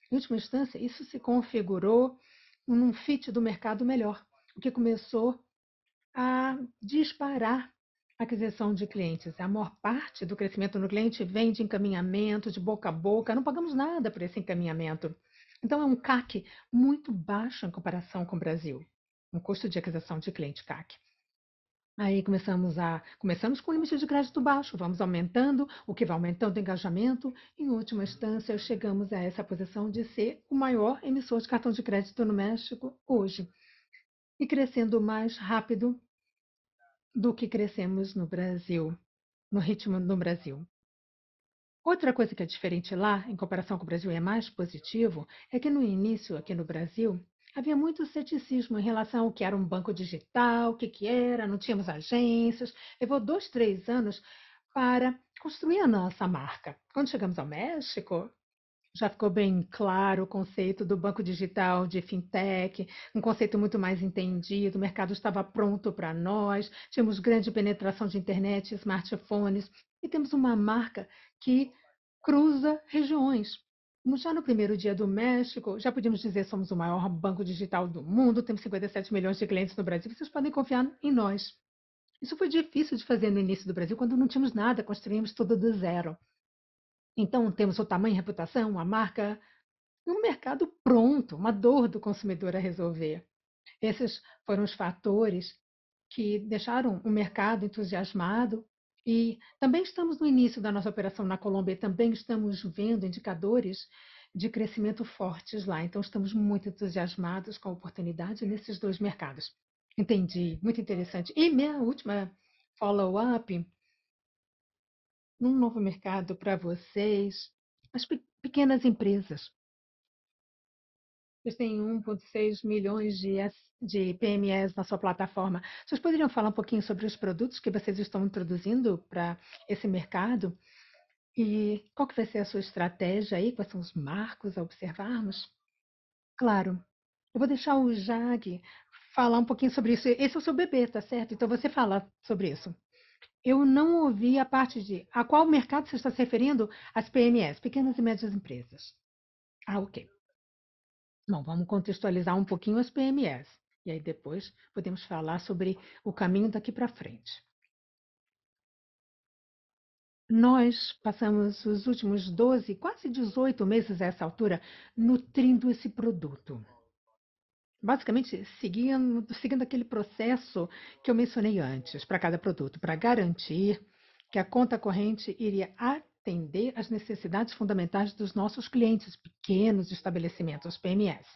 Em última instância, isso se configurou num fit do mercado melhor, o que começou a disparar a aquisição de clientes. A maior parte do crescimento no cliente vem de encaminhamento, de boca a boca, não pagamos nada por esse encaminhamento. Então, é um C A C muito baixo em comparação com o Brasil, um custo de aquisição de cliente C A C. Aí começamos a começamos com limite de crédito baixo, vamos aumentando, o que vai aumentando o engajamento. Em última instância, chegamos a essa posição de ser o maior emissor de cartão de crédito no México hoje e crescendo mais rápido do que crescemos no Brasil, no ritmo no Brasil. Outra coisa que é diferente lá, em comparação com o Brasil, e é mais positivo, é que no início, aqui no Brasil, havia muito ceticismo em relação ao que era um banco digital, o que, que era, não tínhamos agências. Levou dois, três anos para construir a nossa marca. Quando chegamos ao México, já ficou bem claro o conceito do banco digital, de fintech, um conceito muito mais entendido, o mercado estava pronto para nós, tínhamos grande penetração de internet, smartphones, e temos uma marca que cruza regiões. Já no primeiro dia do México, já podíamos dizer que somos o maior banco digital do mundo, temos cinquenta e sete milhões de clientes no Brasil, vocês podem confiar em nós. Isso foi difícil de fazer no início do Brasil, quando não tínhamos nada, construímos tudo do zero. Então, temos o tamanho, a reputação, a marca, um mercado pronto, uma dor do consumidor a resolver. Esses foram os fatores que deixaram o mercado entusiasmado. E também estamos no início da nossa operação na Colômbia e também estamos vendo indicadores de crescimento fortes lá. Então, estamos muito entusiasmados com a oportunidade nesses dois mercados. Entendi, muito interessante. E minha última follow-up, um novo mercado para vocês, as pe pequenas empresas. Vocês têm um vírgula seis milhões de, de P M Es na sua plataforma. Vocês poderiam falar um pouquinho sobre os produtos que vocês estão introduzindo para esse mercado? E qual que vai ser a sua estratégia aí? Quais são os marcos a observarmos? Claro. Eu vou deixar o Jag falar um pouquinho sobre isso. Esse é o seu bebê, tá certo? Então você fala sobre isso. Eu não ouvi a parte de a qual mercado você está se referindo? As P M Es, pequenas e médias empresas. Ah, ok. Bom, vamos contextualizar um pouquinho as P M Es. E aí depois podemos falar sobre o caminho daqui para frente. Nós passamos os últimos doze, quase dezoito meses a essa altura, nutrindo esse produto. Basicamente, seguindo, seguindo aquele processo que eu mencionei antes para cada produto, para garantir que a conta corrente iria atender às necessidades fundamentais dos nossos clientes, pequenos estabelecimentos, P M Es.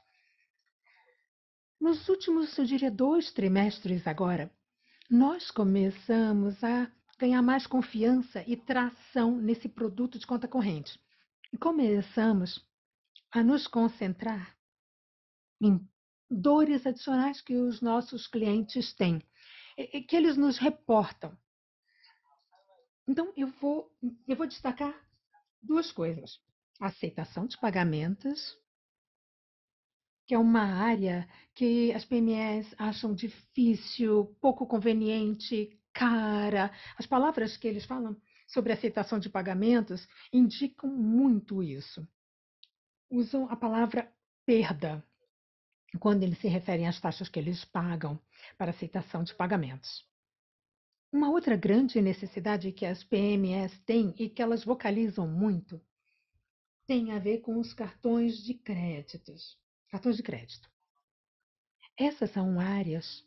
Nos últimos, eu diria, dois trimestres agora, nós começamos a ganhar mais confiança e tração nesse produto de conta corrente. E começamos a nos concentrar em dores adicionais que os nossos clientes têm, e que eles nos reportam. Então, eu vou, eu vou destacar duas coisas. A aceitação de pagamentos, que é uma área que as P M Es acham difícil, pouco conveniente, cara. As palavras que eles falam sobre aceitação de pagamentos indicam muito isso. Usam a palavra perda quando eles se referem às taxas que eles pagam para aceitação de pagamentos. Uma outra grande necessidade que as P M Es têm e que elas vocalizam muito tem a ver com os cartões de créditos. Cartões de crédito. Essas são áreas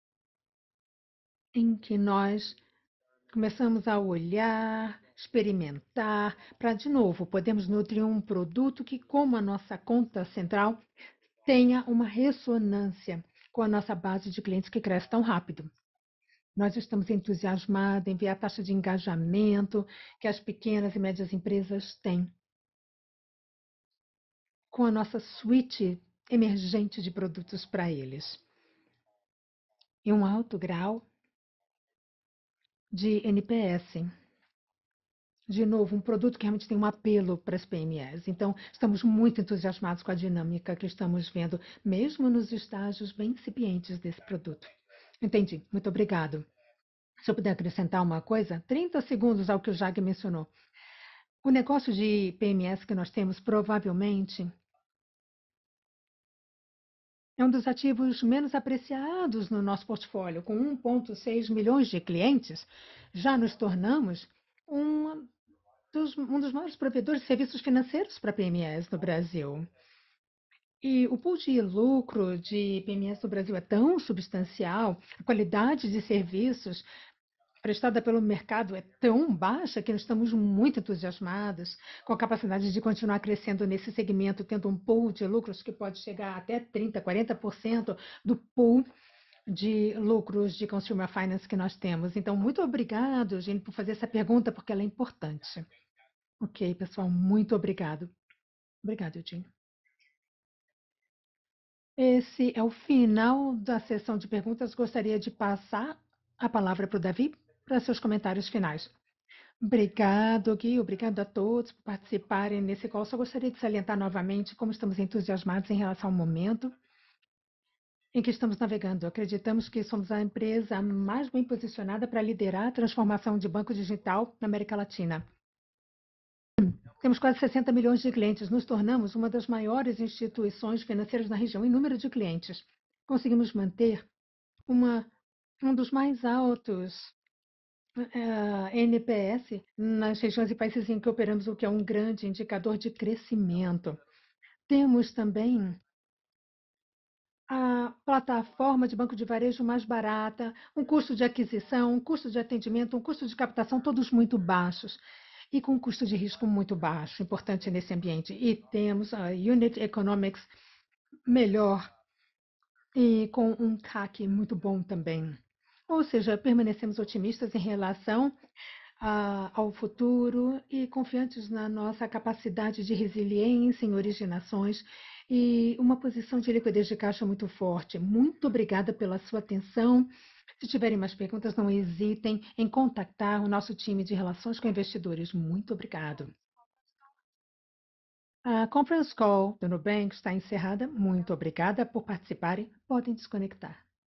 em que nós começamos a olhar, experimentar, para, de novo, podermos nutrir um produto que, como a nossa conta central, tenha uma ressonância com a nossa base de clientes que cresce tão rápido. Nós estamos entusiasmados em ver a taxa de engajamento que as pequenas e médias empresas têm com a nossa suíte emergente de produtos para eles. E um alto grau de N P S. De novo, um produto que realmente tem um apelo para as P M Es. Então, estamos muito entusiasmados com a dinâmica que estamos vendo, mesmo nos estágios bem incipientes desse produto. Entendi. Muito obrigado. Se eu puder acrescentar uma coisa, trinta segundos ao que o Jag mencionou. O negócio de P M Es que nós temos, provavelmente, É um dos ativos menos apreciados no nosso portfólio. Com um vírgula seis milhões de clientes, já nos tornamos um dos, um dos maiores provedores de serviços financeiros para P M Es no Brasil. E o pool de lucro de P M Es no Brasil é tão substancial, a qualidade de serviços prestada pelo mercado é tão baixa que nós estamos muito entusiasmados com a capacidade de continuar crescendo nesse segmento, tendo um pool de lucros que pode chegar até trinta, quarenta por cento do pool de lucros de Consumer Finance que nós temos. Então, muito obrigado, gente, por fazer essa pergunta, porque ela é importante. Ok, pessoal, muito obrigado. Obrigado, Eugene. Esse é o final da sessão de perguntas. Gostaria de passar a palavra para o Davi para seus comentários finais. Obrigado, Gui. Obrigado a todos por participarem nesse call. Só gostaria de salientar novamente como estamos entusiasmados em relação ao momento em que estamos navegando. Acreditamos que somos a empresa mais bem posicionada para liderar a transformação de banco digital na América Latina. Temos quase sessenta milhões de clientes. Nos tornamos uma das maiores instituições financeiras na região em número de clientes. Conseguimos manter uma, um dos mais altos uh, N P S nas regiões e países em que operamos, o que é um grande indicador de crescimento. Temos também a plataforma de banco de varejo mais barata, um custo de aquisição, um custo de atendimento, um custo de captação, todos muito baixos e com um custo de risco muito baixo, importante nesse ambiente. E temos a Unit Economics melhor e com um C A C muito bom também. Ou seja, permanecemos otimistas em relação a, ao futuro e confiantes na nossa capacidade de resiliência em originações e uma posição de liquidez de caixa muito forte. Muito obrigada pela sua atenção. Se tiverem mais perguntas, não hesitem em contactar o nosso time de relações com investidores. Muito obrigado. A conference call do Nubank está encerrada. Muito obrigada por participarem. Podem desconectar.